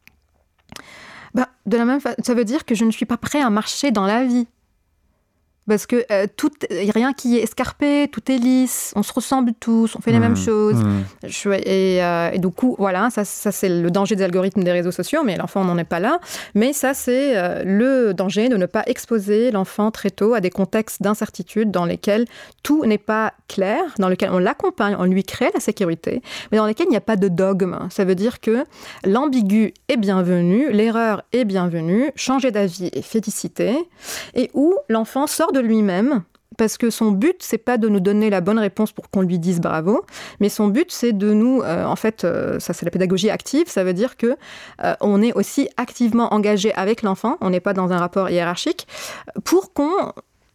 bah, de la même fa- ça veut dire que je ne suis pas prêt à marcher dans la vie. Parce que euh, tout, rien qui est escarpé, tout est lisse, on se ressemble tous, on fait les mmh, mêmes choses. Mmh. Je, et, euh, et du coup, voilà, ça, ça c'est le danger des algorithmes des réseaux sociaux, mais l'enfant n'en est pas là. Mais ça, c'est euh, le danger de ne pas exposer l'enfant très tôt à des contextes d'incertitude dans lesquels tout n'est pas clair, dans lesquels on l'accompagne, on lui crée la sécurité, mais dans lesquels il n'y a pas de dogme. Ça veut dire que l'ambigu est bienvenu, l'erreur est bienvenue, changer d'avis est félicité, et où l'enfant sort de lui-même, parce que son but, c'est pas de nous donner la bonne réponse pour qu'on lui dise bravo, mais son but, c'est de nous, euh, en fait, euh, ça c'est la pédagogie active, ça veut dire que euh, on est aussi activement engagé avec l'enfant, on n'est pas dans un rapport hiérarchique, pour qu'on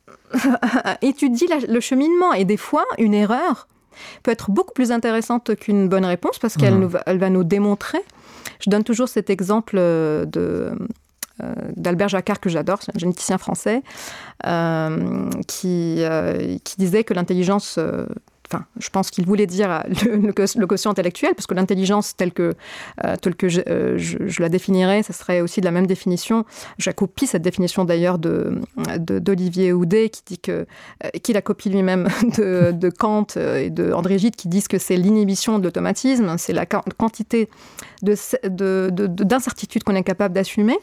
étudie la, le cheminement. Et des fois, une erreur peut être beaucoup plus intéressante qu'une bonne réponse, parce qu'elle mmh. nous, elle va nous démontrer. Je donne toujours cet exemple de... Euh, d'Albert Jacquard, que j'adore, c'est un généticien français, euh, qui, euh, qui disait que l'intelligence, euh, enfin, je pense qu'il voulait dire le, le, le quotient intellectuel, parce que l'intelligence telle que, euh, telle que je, euh, je, je la définirais, ça serait aussi de la même définition. Je copie cette définition d'ailleurs de, de, d'Olivier Houdet, qui dit que, euh, qui la copie lui-même de, de Kant et de André Gide, qui disent que c'est l'inhibition de l'automatisme, c'est la quantité de, de, de, de, d'incertitude qu'on est capable d'assumer.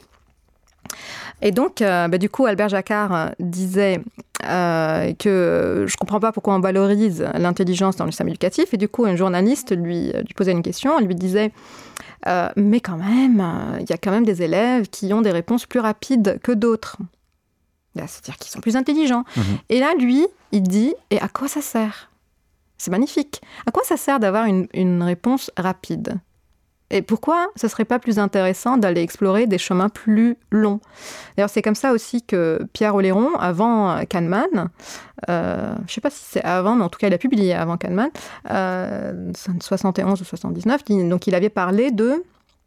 Et donc, euh, bah, du coup, Albert Jacquard euh, disait euh, que je ne comprends pas pourquoi on valorise l'intelligence dans le système éducatif. Et du coup, un journaliste lui, lui posait une question, elle lui disait euh, « Mais quand même, il euh, y a quand même des élèves qui ont des réponses plus rapides que d'autres. » C'est-à-dire qu'ils sont plus intelligents. Mmh. Et là, lui, il dit « Et à quoi ça sert ?» C'est magnifique. À quoi ça sert d'avoir une, une réponse rapide ? Et pourquoi ce ne serait pas plus intéressant d'aller explorer des chemins plus longs? D'ailleurs, c'est comme ça aussi que Pierre Oléron, avant Kahneman, euh, je ne sais pas si c'est avant, mais en tout cas, il a publié avant Kahneman, euh, soixante et onze ou soixante-dix-neuf, donc il avait parlé de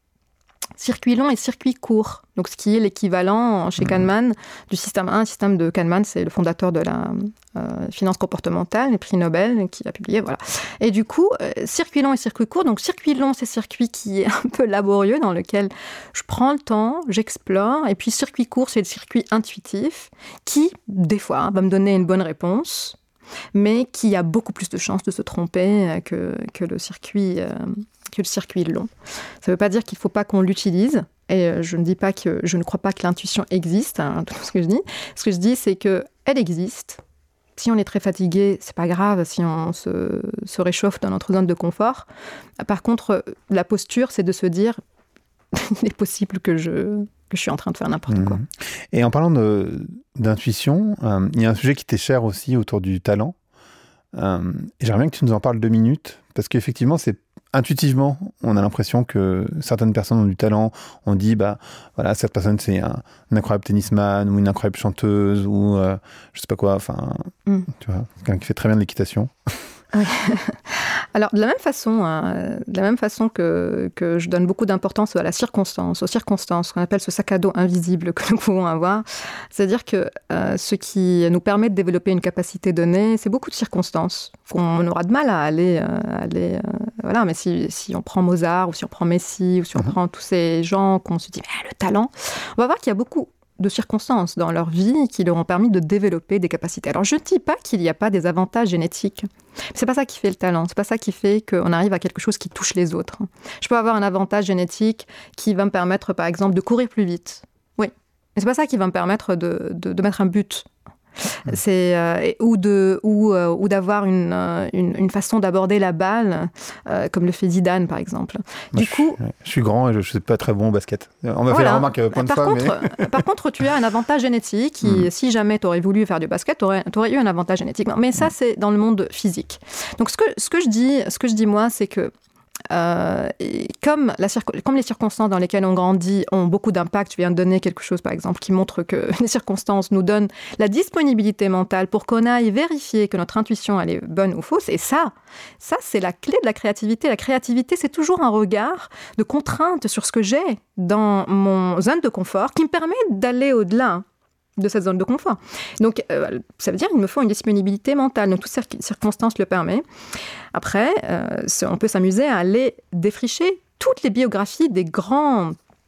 circuit long et circuit court. Donc, ce qui est l'équivalent chez Kahneman du système un. Le système de Kahneman, c'est le fondateur de la euh, finance comportementale, le prix Nobel, qui a publié, voilà. Et du coup, euh, circuit long et circuit court. Donc, circuit long, c'est circuit qui est un peu laborieux, dans lequel je prends le temps, j'explore. Et puis, circuit court, c'est le circuit intuitif, qui, des fois, va me donner une bonne réponse, mais qui a beaucoup plus de chances de se tromper que, que le circuit... Euh, que le circuit long. Ça ne veut pas dire qu'il ne faut pas qu'on l'utilise, et je ne dis pas que je ne crois pas que l'intuition existe, hein, tout ce que je dis. Ce que je dis, c'est qu'elle existe. Si on est très fatigué, c'est pas grave si on se, se réchauffe dans notre zone de confort. Par contre, la posture, c'est de se dire il est possible que je, que je suis en train de faire n'importe mmh. quoi. Et en parlant de, d'intuition, euh, il y a un sujet qui t'est cher aussi autour du talent. Euh, et j'aimerais bien que tu nous en parles deux minutes, parce qu'effectivement, c'est intuitivement, on a l'impression que certaines personnes ont du talent. On dit, bah, voilà, cette personne, c'est un, un incroyable tennisman ou une incroyable chanteuse ou euh, je sais pas quoi. Enfin, mm. tu vois, quelqu'un qui fait très bien de l'équitation. Oui. Alors, de la même façon, hein, de la même façon que, que je donne beaucoup d'importance à la circonstance, aux circonstances, ce qu'on appelle ce sac à dos invisible que nous pouvons avoir, c'est-à-dire que euh, ce qui nous permet de développer une capacité donnée, c'est beaucoup de circonstances qu'on aura de mal à aller... Euh, aller euh, voilà, mais si, si on prend Mozart, ou si on prend Messi, ou si on mm-hmm. prend tous ces gens qu'on se dit, mais le talent, on va voir qu'il y a beaucoup de circonstances dans leur vie qui leur ont permis de développer des capacités. Alors, je ne dis pas qu'il n'y a pas des avantages génétiques. C'est pas ça qui fait le talent. C'est pas ça qui fait qu'on arrive à quelque chose qui touche les autres. Je peux avoir un avantage génétique qui va me permettre, par exemple, de courir plus vite. Oui. Mais c'est pas ça qui va me permettre de, de, de mettre un but. C'est, euh, ou, de, ou, euh, ou d'avoir une, euh, une, une façon d'aborder la balle, euh, comme le fait Zidane, par exemple. Moi, du je, coup, je suis grand et je ne suis pas très bon au basket. On m'a voilà. fait la remarque plein de par fois. Contre, mais... par contre, tu as un avantage génétique qui, mm. si jamais tu aurais voulu faire du basket, tu aurais, aurais eu un avantage génétique. Mais ça, mm. c'est dans le monde physique. Donc, ce que, ce que, je, dis, ce que je dis, moi, c'est que Euh, et comme, la circo- comme les circonstances dans lesquelles on grandit ont beaucoup d'impact, je viens de donner quelque chose par exemple qui montre que les circonstances nous donnent la disponibilité mentale pour qu'on aille vérifier que notre intuition elle est bonne ou fausse, et ça, ça c'est la clé de la créativité. La créativité, c'est toujours un regard de contrainte sur ce que j'ai dans mon zone de confort qui me permet d'aller au-delà de cette zone de confort. Donc, euh, ça veut dire qu'il me faut une disponibilité mentale. Donc, toutes ces circonstances le permettent. Après, euh, on peut s'amuser à aller défricher toutes les biographies des grands...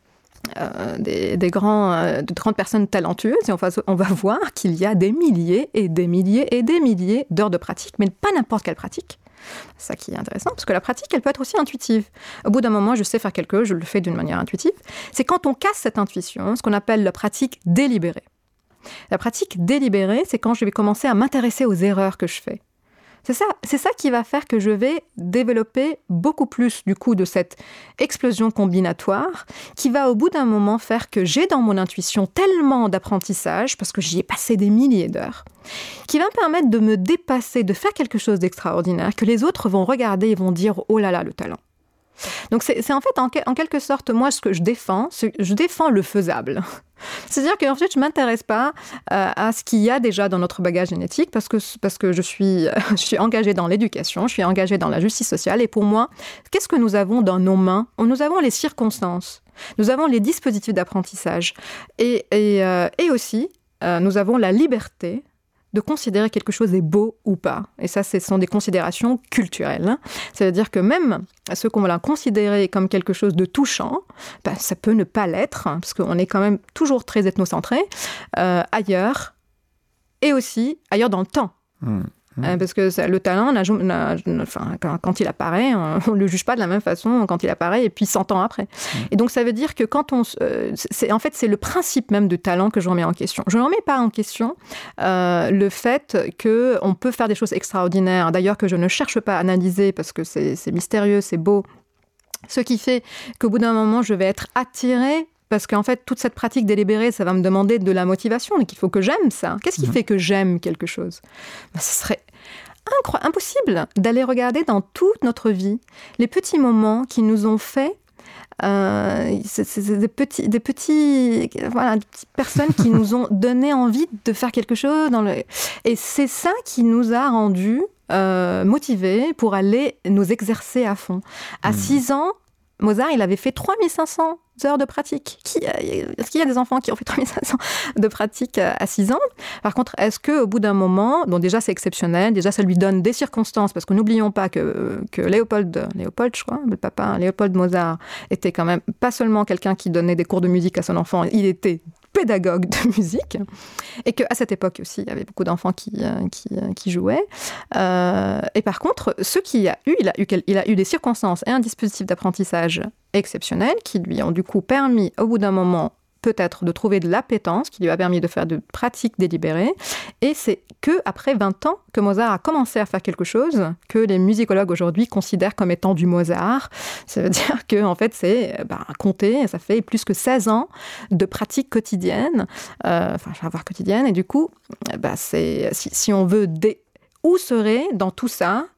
Euh, des, des grands, euh, de grandes personnes talentueuses, et on va, on va voir qu'il y a des milliers et des milliers et des milliers d'heures de pratique, mais pas n'importe quelle pratique. C'est ça qui est intéressant, parce que la pratique, elle peut être aussi intuitive. Au bout d'un moment, je sais faire quelque chose, je le fais d'une manière intuitive. C'est quand on casse cette intuition, ce qu'on appelle la pratique délibérée. La pratique délibérée, c'est quand je vais commencer à m'intéresser aux erreurs que je fais. C'est ça, c'est ça qui va faire que je vais développer beaucoup plus du coup de cette explosion combinatoire qui va au bout d'un moment faire que j'ai dans mon intuition tellement d'apprentissage, parce que j'y ai passé des milliers d'heures, qui va me permettre de me dépasser, de faire quelque chose d'extraordinaire, que les autres vont regarder et vont dire « Oh là là, le talent ». Donc c'est, c'est en fait en, en quelque sorte moi ce que je défends, c'est, je défends le faisable. C'est-à-dire qu'en fait je m'intéresse pas euh, à ce qu'il y a déjà dans notre bagage génétique parce que parce que je suis je suis engagée dans l'éducation, je suis engagée dans la justice sociale, et pour moi qu'est-ce que nous avons dans nos mains? Nous avons les circonstances, nous avons les dispositifs d'apprentissage et et, euh, et aussi euh, nous avons la liberté de considérer quelque chose est beau ou pas. Et ça, ce sont des considérations culturelles. Ça veut dire que même ce qu'on va considérer comme quelque chose de touchant, ben, ça peut ne pas l'être, parce qu'on est quand même toujours très ethnocentré, euh, ailleurs, et aussi ailleurs dans le temps. Mmh. Mmh. Parce que ça, le talent, on a, on a, enfin, quand, quand il apparaît, on ne le juge pas de la même façon quand il apparaît et puis cent ans après. Mmh. Et donc, ça veut dire que quand on... Euh, c'est, en fait, c'est le principe même du talent que je remets en question. Je ne remets pas en question euh, le fait qu'on peut faire des choses extraordinaires, d'ailleurs que je ne cherche pas à analyser parce que c'est, c'est mystérieux, c'est beau. Ce qui fait qu'au bout d'un moment, je vais être attirée. Parce qu'en fait, toute cette pratique délibérée, ça va me demander de la motivation. Donc, il faut que j'aime ça. Qu'est-ce qui mmh. fait que j'aime quelque chose? Ben, ce serait incro- impossible d'aller regarder dans toute notre vie les petits moments qui nous ont fait Euh, c'est, c'est des petits, des petits, voilà, des petites personnes qui nous ont donné envie de faire quelque chose. Dans le... Et c'est ça qui nous a rendus euh, motivés pour aller nous exercer à fond. À six mmh. ans, Mozart, il avait fait trois mille cinq cents heures de pratique. Qui, est-ce qu'il y a des enfants qui ont fait trois mille cinq cents de pratique à six ans? Par contre, est-ce qu'au bout d'un moment, bon, déjà c'est exceptionnel, déjà ça lui donne des circonstances, parce que n'oublions pas que, que Léopold, Léopold, je crois, le papa, Léopold Mozart, était quand même pas seulement quelqu'un qui donnait des cours de musique à son enfant, il était pédagogue de musique, et qu'à cette époque aussi, il y avait beaucoup d'enfants qui, qui, qui jouaient. Euh, et par contre, ce qu'il a eu, il a eu, il a eu des circonstances et un dispositif d'apprentissage exceptionnel qui lui ont du coup permis, au bout d'un moment, peut-être de trouver de l'appétence, qui lui a permis de faire de pratiques délibérées. Et c'est qu'après vingt ans que Mozart a commencé à faire quelque chose que les musicologues aujourd'hui considèrent comme étant du Mozart. Ça veut dire que en fait, c'est bah, compter, ça fait plus que seize ans de pratiques quotidiennes, euh, enfin, je vais avoir quotidienne, et du coup, bah, c'est, si, si on veut... Dé... Où serait dans tout ça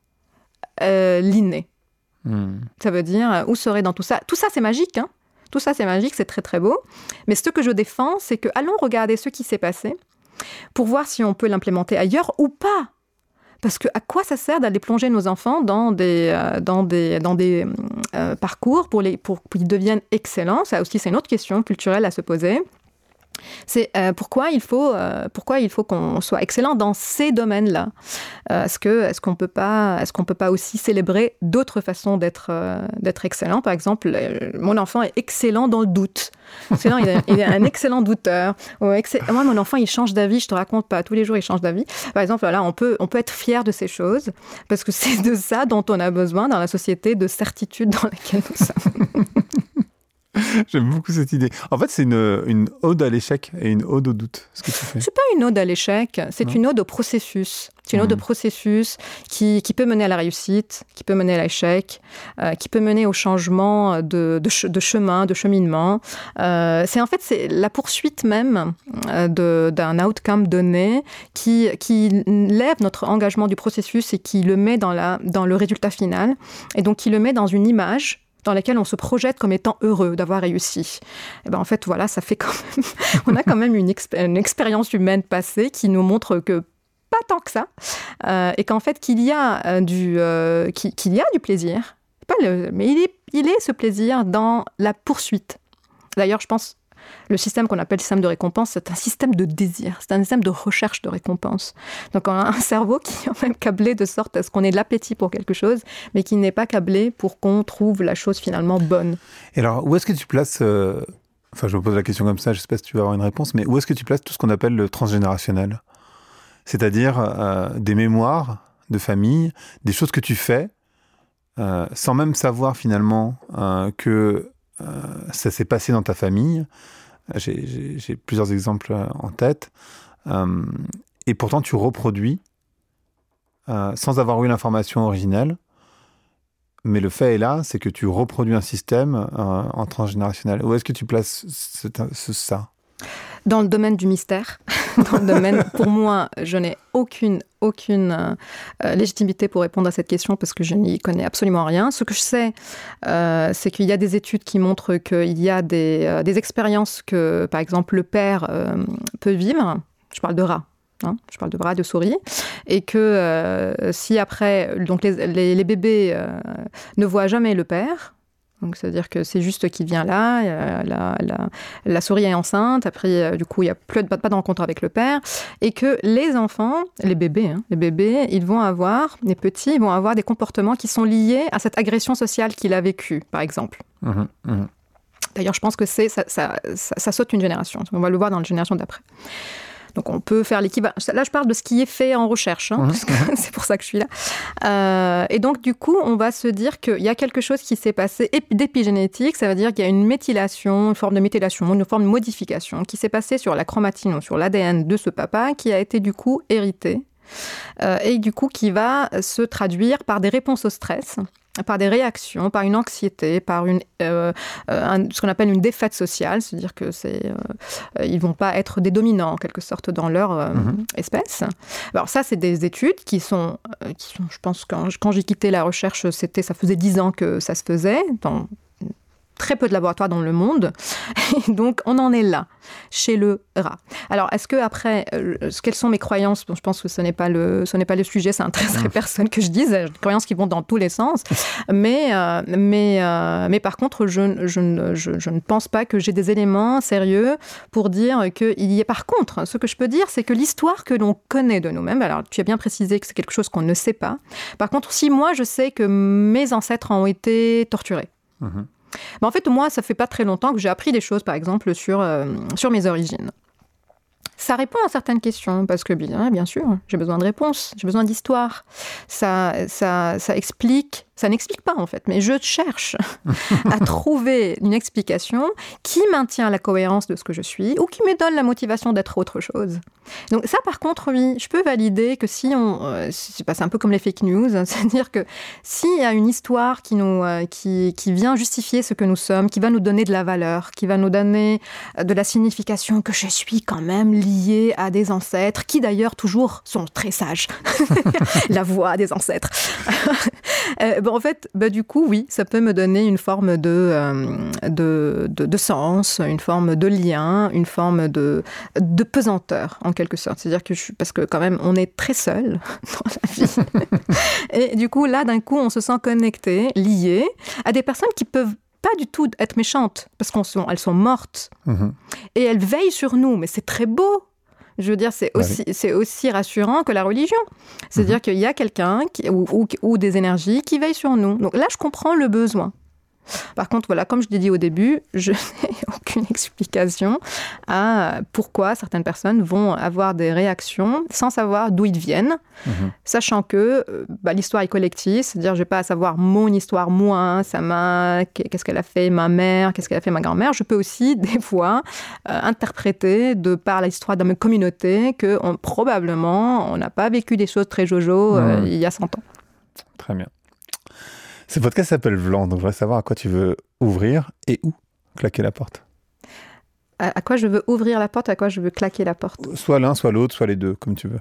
euh, l'inné? Hmm. Ça veut dire, où serait dans tout ça? Tout ça, c'est magique, hein? Tout ça, c'est magique, c'est très, très beau. Mais ce que je défends, c'est que allons regarder ce qui s'est passé pour voir si on peut l'implémenter ailleurs ou pas. Parce que à quoi ça sert d'aller plonger nos enfants dans des, euh, dans des, dans des euh, parcours pour, les, pour qu'ils deviennent excellents? Ça aussi, c'est une autre question culturelle à se poser. C'est euh, pourquoi il faut euh, pourquoi il faut qu'on soit excellent dans ces domaines-là. Euh, est-ce que est-ce qu'on peut pas est-ce qu'on peut pas aussi célébrer d'autres façons d'être euh, d'être excellent? Par exemple, euh, mon enfant est excellent dans le doute. Excellent, il, est, il est un excellent douteur. Ouais, excell... Moi, mon enfant, il change d'avis. Je te raconte pas. Tous les jours, il change d'avis. Par exemple, là, on peut on peut être fier de ces choses parce que c'est de ça dont on a besoin dans la société de certitude dans laquelle nous sommes. J'aime beaucoup cette idée. En fait, c'est une, une ode à l'échec et une ode au doute, ce que tu fais. C'est pas une ode à l'échec, c'est non. une ode au processus. C'est une ode mmh. au processus qui, qui peut mener à la réussite, qui peut mener à l'échec, euh, qui peut mener au changement de, de, de chemin, de cheminement. Euh, c'est en fait c'est la poursuite même euh, de, d'un outcome donné qui, qui lève notre engagement du processus et qui le met dans, la, dans le résultat final. Et donc, qui le met dans une image dans laquelle on se projette comme étant heureux d'avoir réussi. Et ben en fait, voilà, ça fait quand même... on a quand même une, expé- une expérience humaine passée qui nous montre que pas tant que ça, euh, et qu'en fait, qu'il y a, euh, du, euh, qu'il, qu'il y a du plaisir, pas le, mais il est, il est ce plaisir dans la poursuite. D'ailleurs, je pense... Le système qu'on appelle le système de récompense, c'est un système de désir, c'est un système de recherche de récompense. Donc on a un cerveau qui est quand même câblé de sorte à ce qu'on ait de l'appétit pour quelque chose, mais qui n'est pas câblé pour qu'on trouve la chose finalement bonne. Et alors, où est-ce que tu places, euh... enfin je me pose la question comme ça, je ne sais pas si tu vas avoir une réponse, mais où est-ce que tu places tout ce qu'on appelle le transgénérationnel? C'est-à-dire euh, des mémoires de famille, des choses que tu fais, euh, sans même savoir finalement euh, que euh, ça s'est passé dans ta famille. J'ai, j'ai, j'ai plusieurs exemples en tête. Euh, et pourtant, tu reproduis euh, sans avoir eu l'information originelle. Mais le fait est là, c'est que tu reproduis un système euh, en transgénérationnel. Où est-ce que tu places ce, ce, ça? Dans le domaine du mystère. Dans le domaine, pour moi, je n'ai aucune, aucune euh, légitimité pour répondre à cette question parce que je n'y connais absolument rien. Ce que je sais, euh, c'est qu'il y a des études qui montrent qu'il y a des, euh, des expériences que, par exemple, le père euh, peut vivre. Je parle de rats. Hein, je parle de rats, de souris. Et que euh, si après, donc les, les, les bébés euh, ne voient jamais le père... Donc, c'est-à-dire que c'est juste qu'il vient là, euh, la, la, la souris est enceinte, après, euh, du coup, il n'y a plus de, pas de rencontre avec le père, et que les enfants, les bébés, hein, les bébés, ils vont avoir, les petits, ils vont avoir des comportements qui sont liés à cette agression sociale qu'il a vécue, par exemple. Mmh, mmh. D'ailleurs, je pense que c'est, ça, ça, ça, ça saute une génération. On va le voir dans la génération d'après. Donc, on peut faire l'équivalent. Là, je parle de ce qui est fait en recherche, hein, mmh. parce que c'est pour ça que je suis là. Euh, et donc, du coup, on va se dire qu'il y a quelque chose qui s'est passé d'épigénétique. Ça veut dire qu'il y a une méthylation, une forme de méthylation, une forme de modification qui s'est passée sur la chromatine ou sur l'A D N de ce papa qui a été, du coup, hérité. Euh, et du coup, qui va se traduire par des réponses au stress, par des réactions, par une anxiété, par une, euh, un, ce qu'on appelle une défaite sociale, c'est-à-dire que c'est, euh, ils vont pas être des dominants en quelque sorte dans leur euh, mmh. espèce. Alors ça, c'est des études qui sont, euh, qui sont, je pense quand, quand j'ai quitté la recherche, c'était, ça faisait dix ans que ça se faisait dans très peu de laboratoires dans le monde. Et donc, on en est là, chez le rat. Alors, est-ce que après, euh, quelles sont mes croyances? Bon, je pense que ce n'est pas le, ce n'est pas le sujet, ça n'intéresserait personne que je dise. J'ai des croyances qui vont dans tous les sens. Mais, euh, mais, euh, mais par contre, je, je, je, je ne pense pas que j'ai des éléments sérieux pour dire qu'il y ait. Par contre, ce que je peux dire, c'est que l'histoire que l'on connaît de nous-mêmes, alors tu as bien précisé que c'est quelque chose qu'on ne sait pas. Par contre, si moi, je sais que mes ancêtres ont été torturés, mmh. Ben en fait, moi, ça fait pas très longtemps que j'ai appris des choses, par exemple, sur, euh, sur mes origines. Ça répond à certaines questions, parce que bien, bien sûr, j'ai besoin de réponses, j'ai besoin d'histoire. Ça, ça, ça explique, ça n'explique pas en fait, mais je cherche à trouver une explication qui maintient la cohérence de ce que je suis ou qui me donne la motivation d'être autre chose. Donc ça, par contre, oui, je peux valider que si on... Euh, c'est, c'est un peu comme les fake news, hein, c'est-à-dire que s'il y a une histoire qui, nous, euh, qui, qui vient justifier ce que nous sommes, qui va nous donner de la valeur, qui va nous donner de la signification que je suis quand même liée à des ancêtres, qui d'ailleurs toujours sont très sages. La voix des ancêtres. euh, bon, en fait, bah, du coup, oui, ça peut me donner une forme de, euh, de, de, de sens, une forme de lien, une forme de, de pesanteur, en quelque sorte. C'est-à-dire que je suis, parce que quand même, on est très seul dans la vie. Et du coup, là, d'un coup, on se sent connecté, lié à des personnes qui peuvent pas du tout être méchantes, parce qu'elles sont, sont mortes. Mmh. Et elles veillent sur nous, mais c'est très beau. Je veux dire, c'est aussi, oui. c'est aussi rassurant que la religion. C'est-à-dire mmh. qu'il y a quelqu'un qui, ou, ou, ou des énergies qui veillent sur nous. Donc là, je comprends le besoin. Par contre, voilà, comme je l'ai dit au début, je n'ai aucune explication à pourquoi certaines personnes vont avoir des réactions sans savoir d'où ils viennent, mmh. sachant que bah, l'histoire est collective, c'est-à-dire je n'ai pas à savoir mon histoire, moi, ça m'a, qu'est-ce qu'elle a fait ma mère, qu'est-ce qu'elle a fait ma grand-mère. Je peux aussi, des fois, euh, interpréter de par l'histoire de ma communauté que on, probablement, on n'a pas vécu des choses très jojo mmh. euh, il y a cent ans. Très bien. Ce podcast s'appelle Vlan, donc je voudrais savoir à quoi tu veux ouvrir et où claquer la porte. À, à quoi je veux ouvrir la porte, à quoi je veux claquer la porte. Soit l'un, soit l'autre, soit les deux, comme tu veux.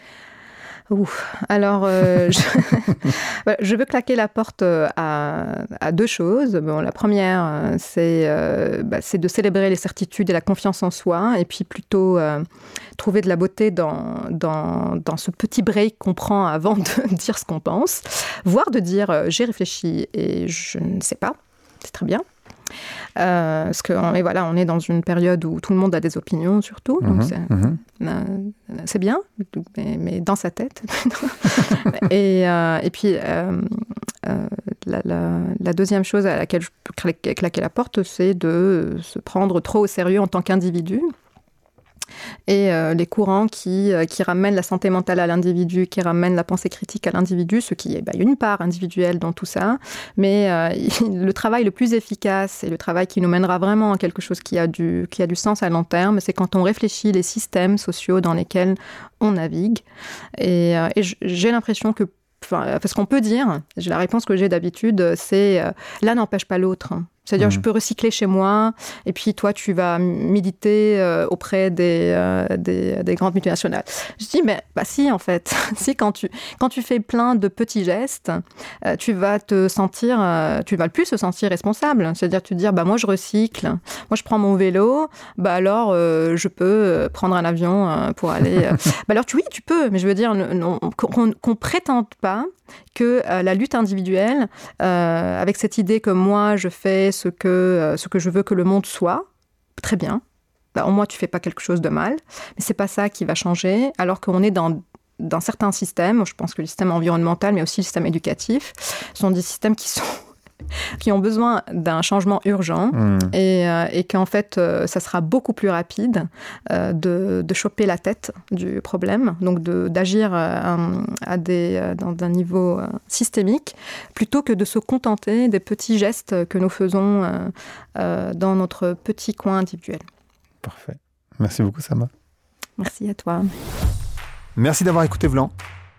Ouf. Alors, euh, je... je veux claquer la porte à, à deux choses. Bon, la première, c'est, euh, bah, c'est de célébrer les certitudes et la confiance en soi, et puis plutôt euh, trouver de la beauté dans, dans, dans ce petit break qu'on prend avant de dire ce qu'on pense, voire de dire euh, j'ai réfléchi et je ne sais pas. C'est très bien. Euh, parce que on est, voilà, on est dans une période où tout le monde a des opinions, surtout. Donc mmh, c'est, mmh. euh, c'est bien, mais, mais dans sa tête. et, euh, et puis, euh, euh, la, la, la deuxième chose à laquelle je peux claquer, claquer la porte, c'est de se prendre trop au sérieux en tant qu'individu. Et euh, les courants qui, euh, qui ramènent la santé mentale à l'individu, qui ramènent la pensée critique à l'individu, ce qui est bah, une part individuelle dans tout ça, mais euh, le travail le plus efficace et le travail qui nous mènera vraiment à quelque chose qui a du, qui a du sens à long terme, c'est quand on réfléchit les systèmes sociaux dans lesquels on navigue. Et, euh, et j'ai l'impression que, enfin, parce qu'on peut dire, la réponse que j'ai d'habitude, c'est euh, l'un n'empêche pas l'autre. C'est-à-dire, mmh. je peux recycler chez moi, et puis toi, tu vas militer euh, auprès des, euh, des, des grandes multinationales. Je dis, mais bah, si, en fait. si, quand tu, quand tu fais plein de petits gestes, euh, tu vas te sentir, euh, tu vas le plus se sentir responsable. C'est-à-dire, tu te dis, bah, moi, je recycle. Moi, je prends mon vélo, bah, alors, euh, je peux prendre un avion euh, pour aller... Euh... bah, alors, tu, oui, tu peux, mais je veux dire, non, qu'on ne prétende pas que euh, la lutte individuelle, euh, avec cette idée que moi, je fais ce que, euh, ce que je veux que le monde soit, très bien. Bah, au moins, tu ne fais pas quelque chose de mal. Mais ce n'est pas ça qui va changer, alors qu'on est dans, dans certains systèmes, je pense que le système environnemental, mais aussi le système éducatif, sont des systèmes qui sont... qui ont besoin d'un changement urgent mmh. et, euh, et qu'en fait, euh, ça sera beaucoup plus rapide euh, de, de choper la tête du problème, donc de, d'agir euh, à des, euh, dans un niveau euh, systémique, plutôt que de se contenter des petits gestes que nous faisons euh, euh, dans notre petit coin individuel. Parfait. Merci beaucoup, Sama. Merci à toi. Merci d'avoir écouté Vlan.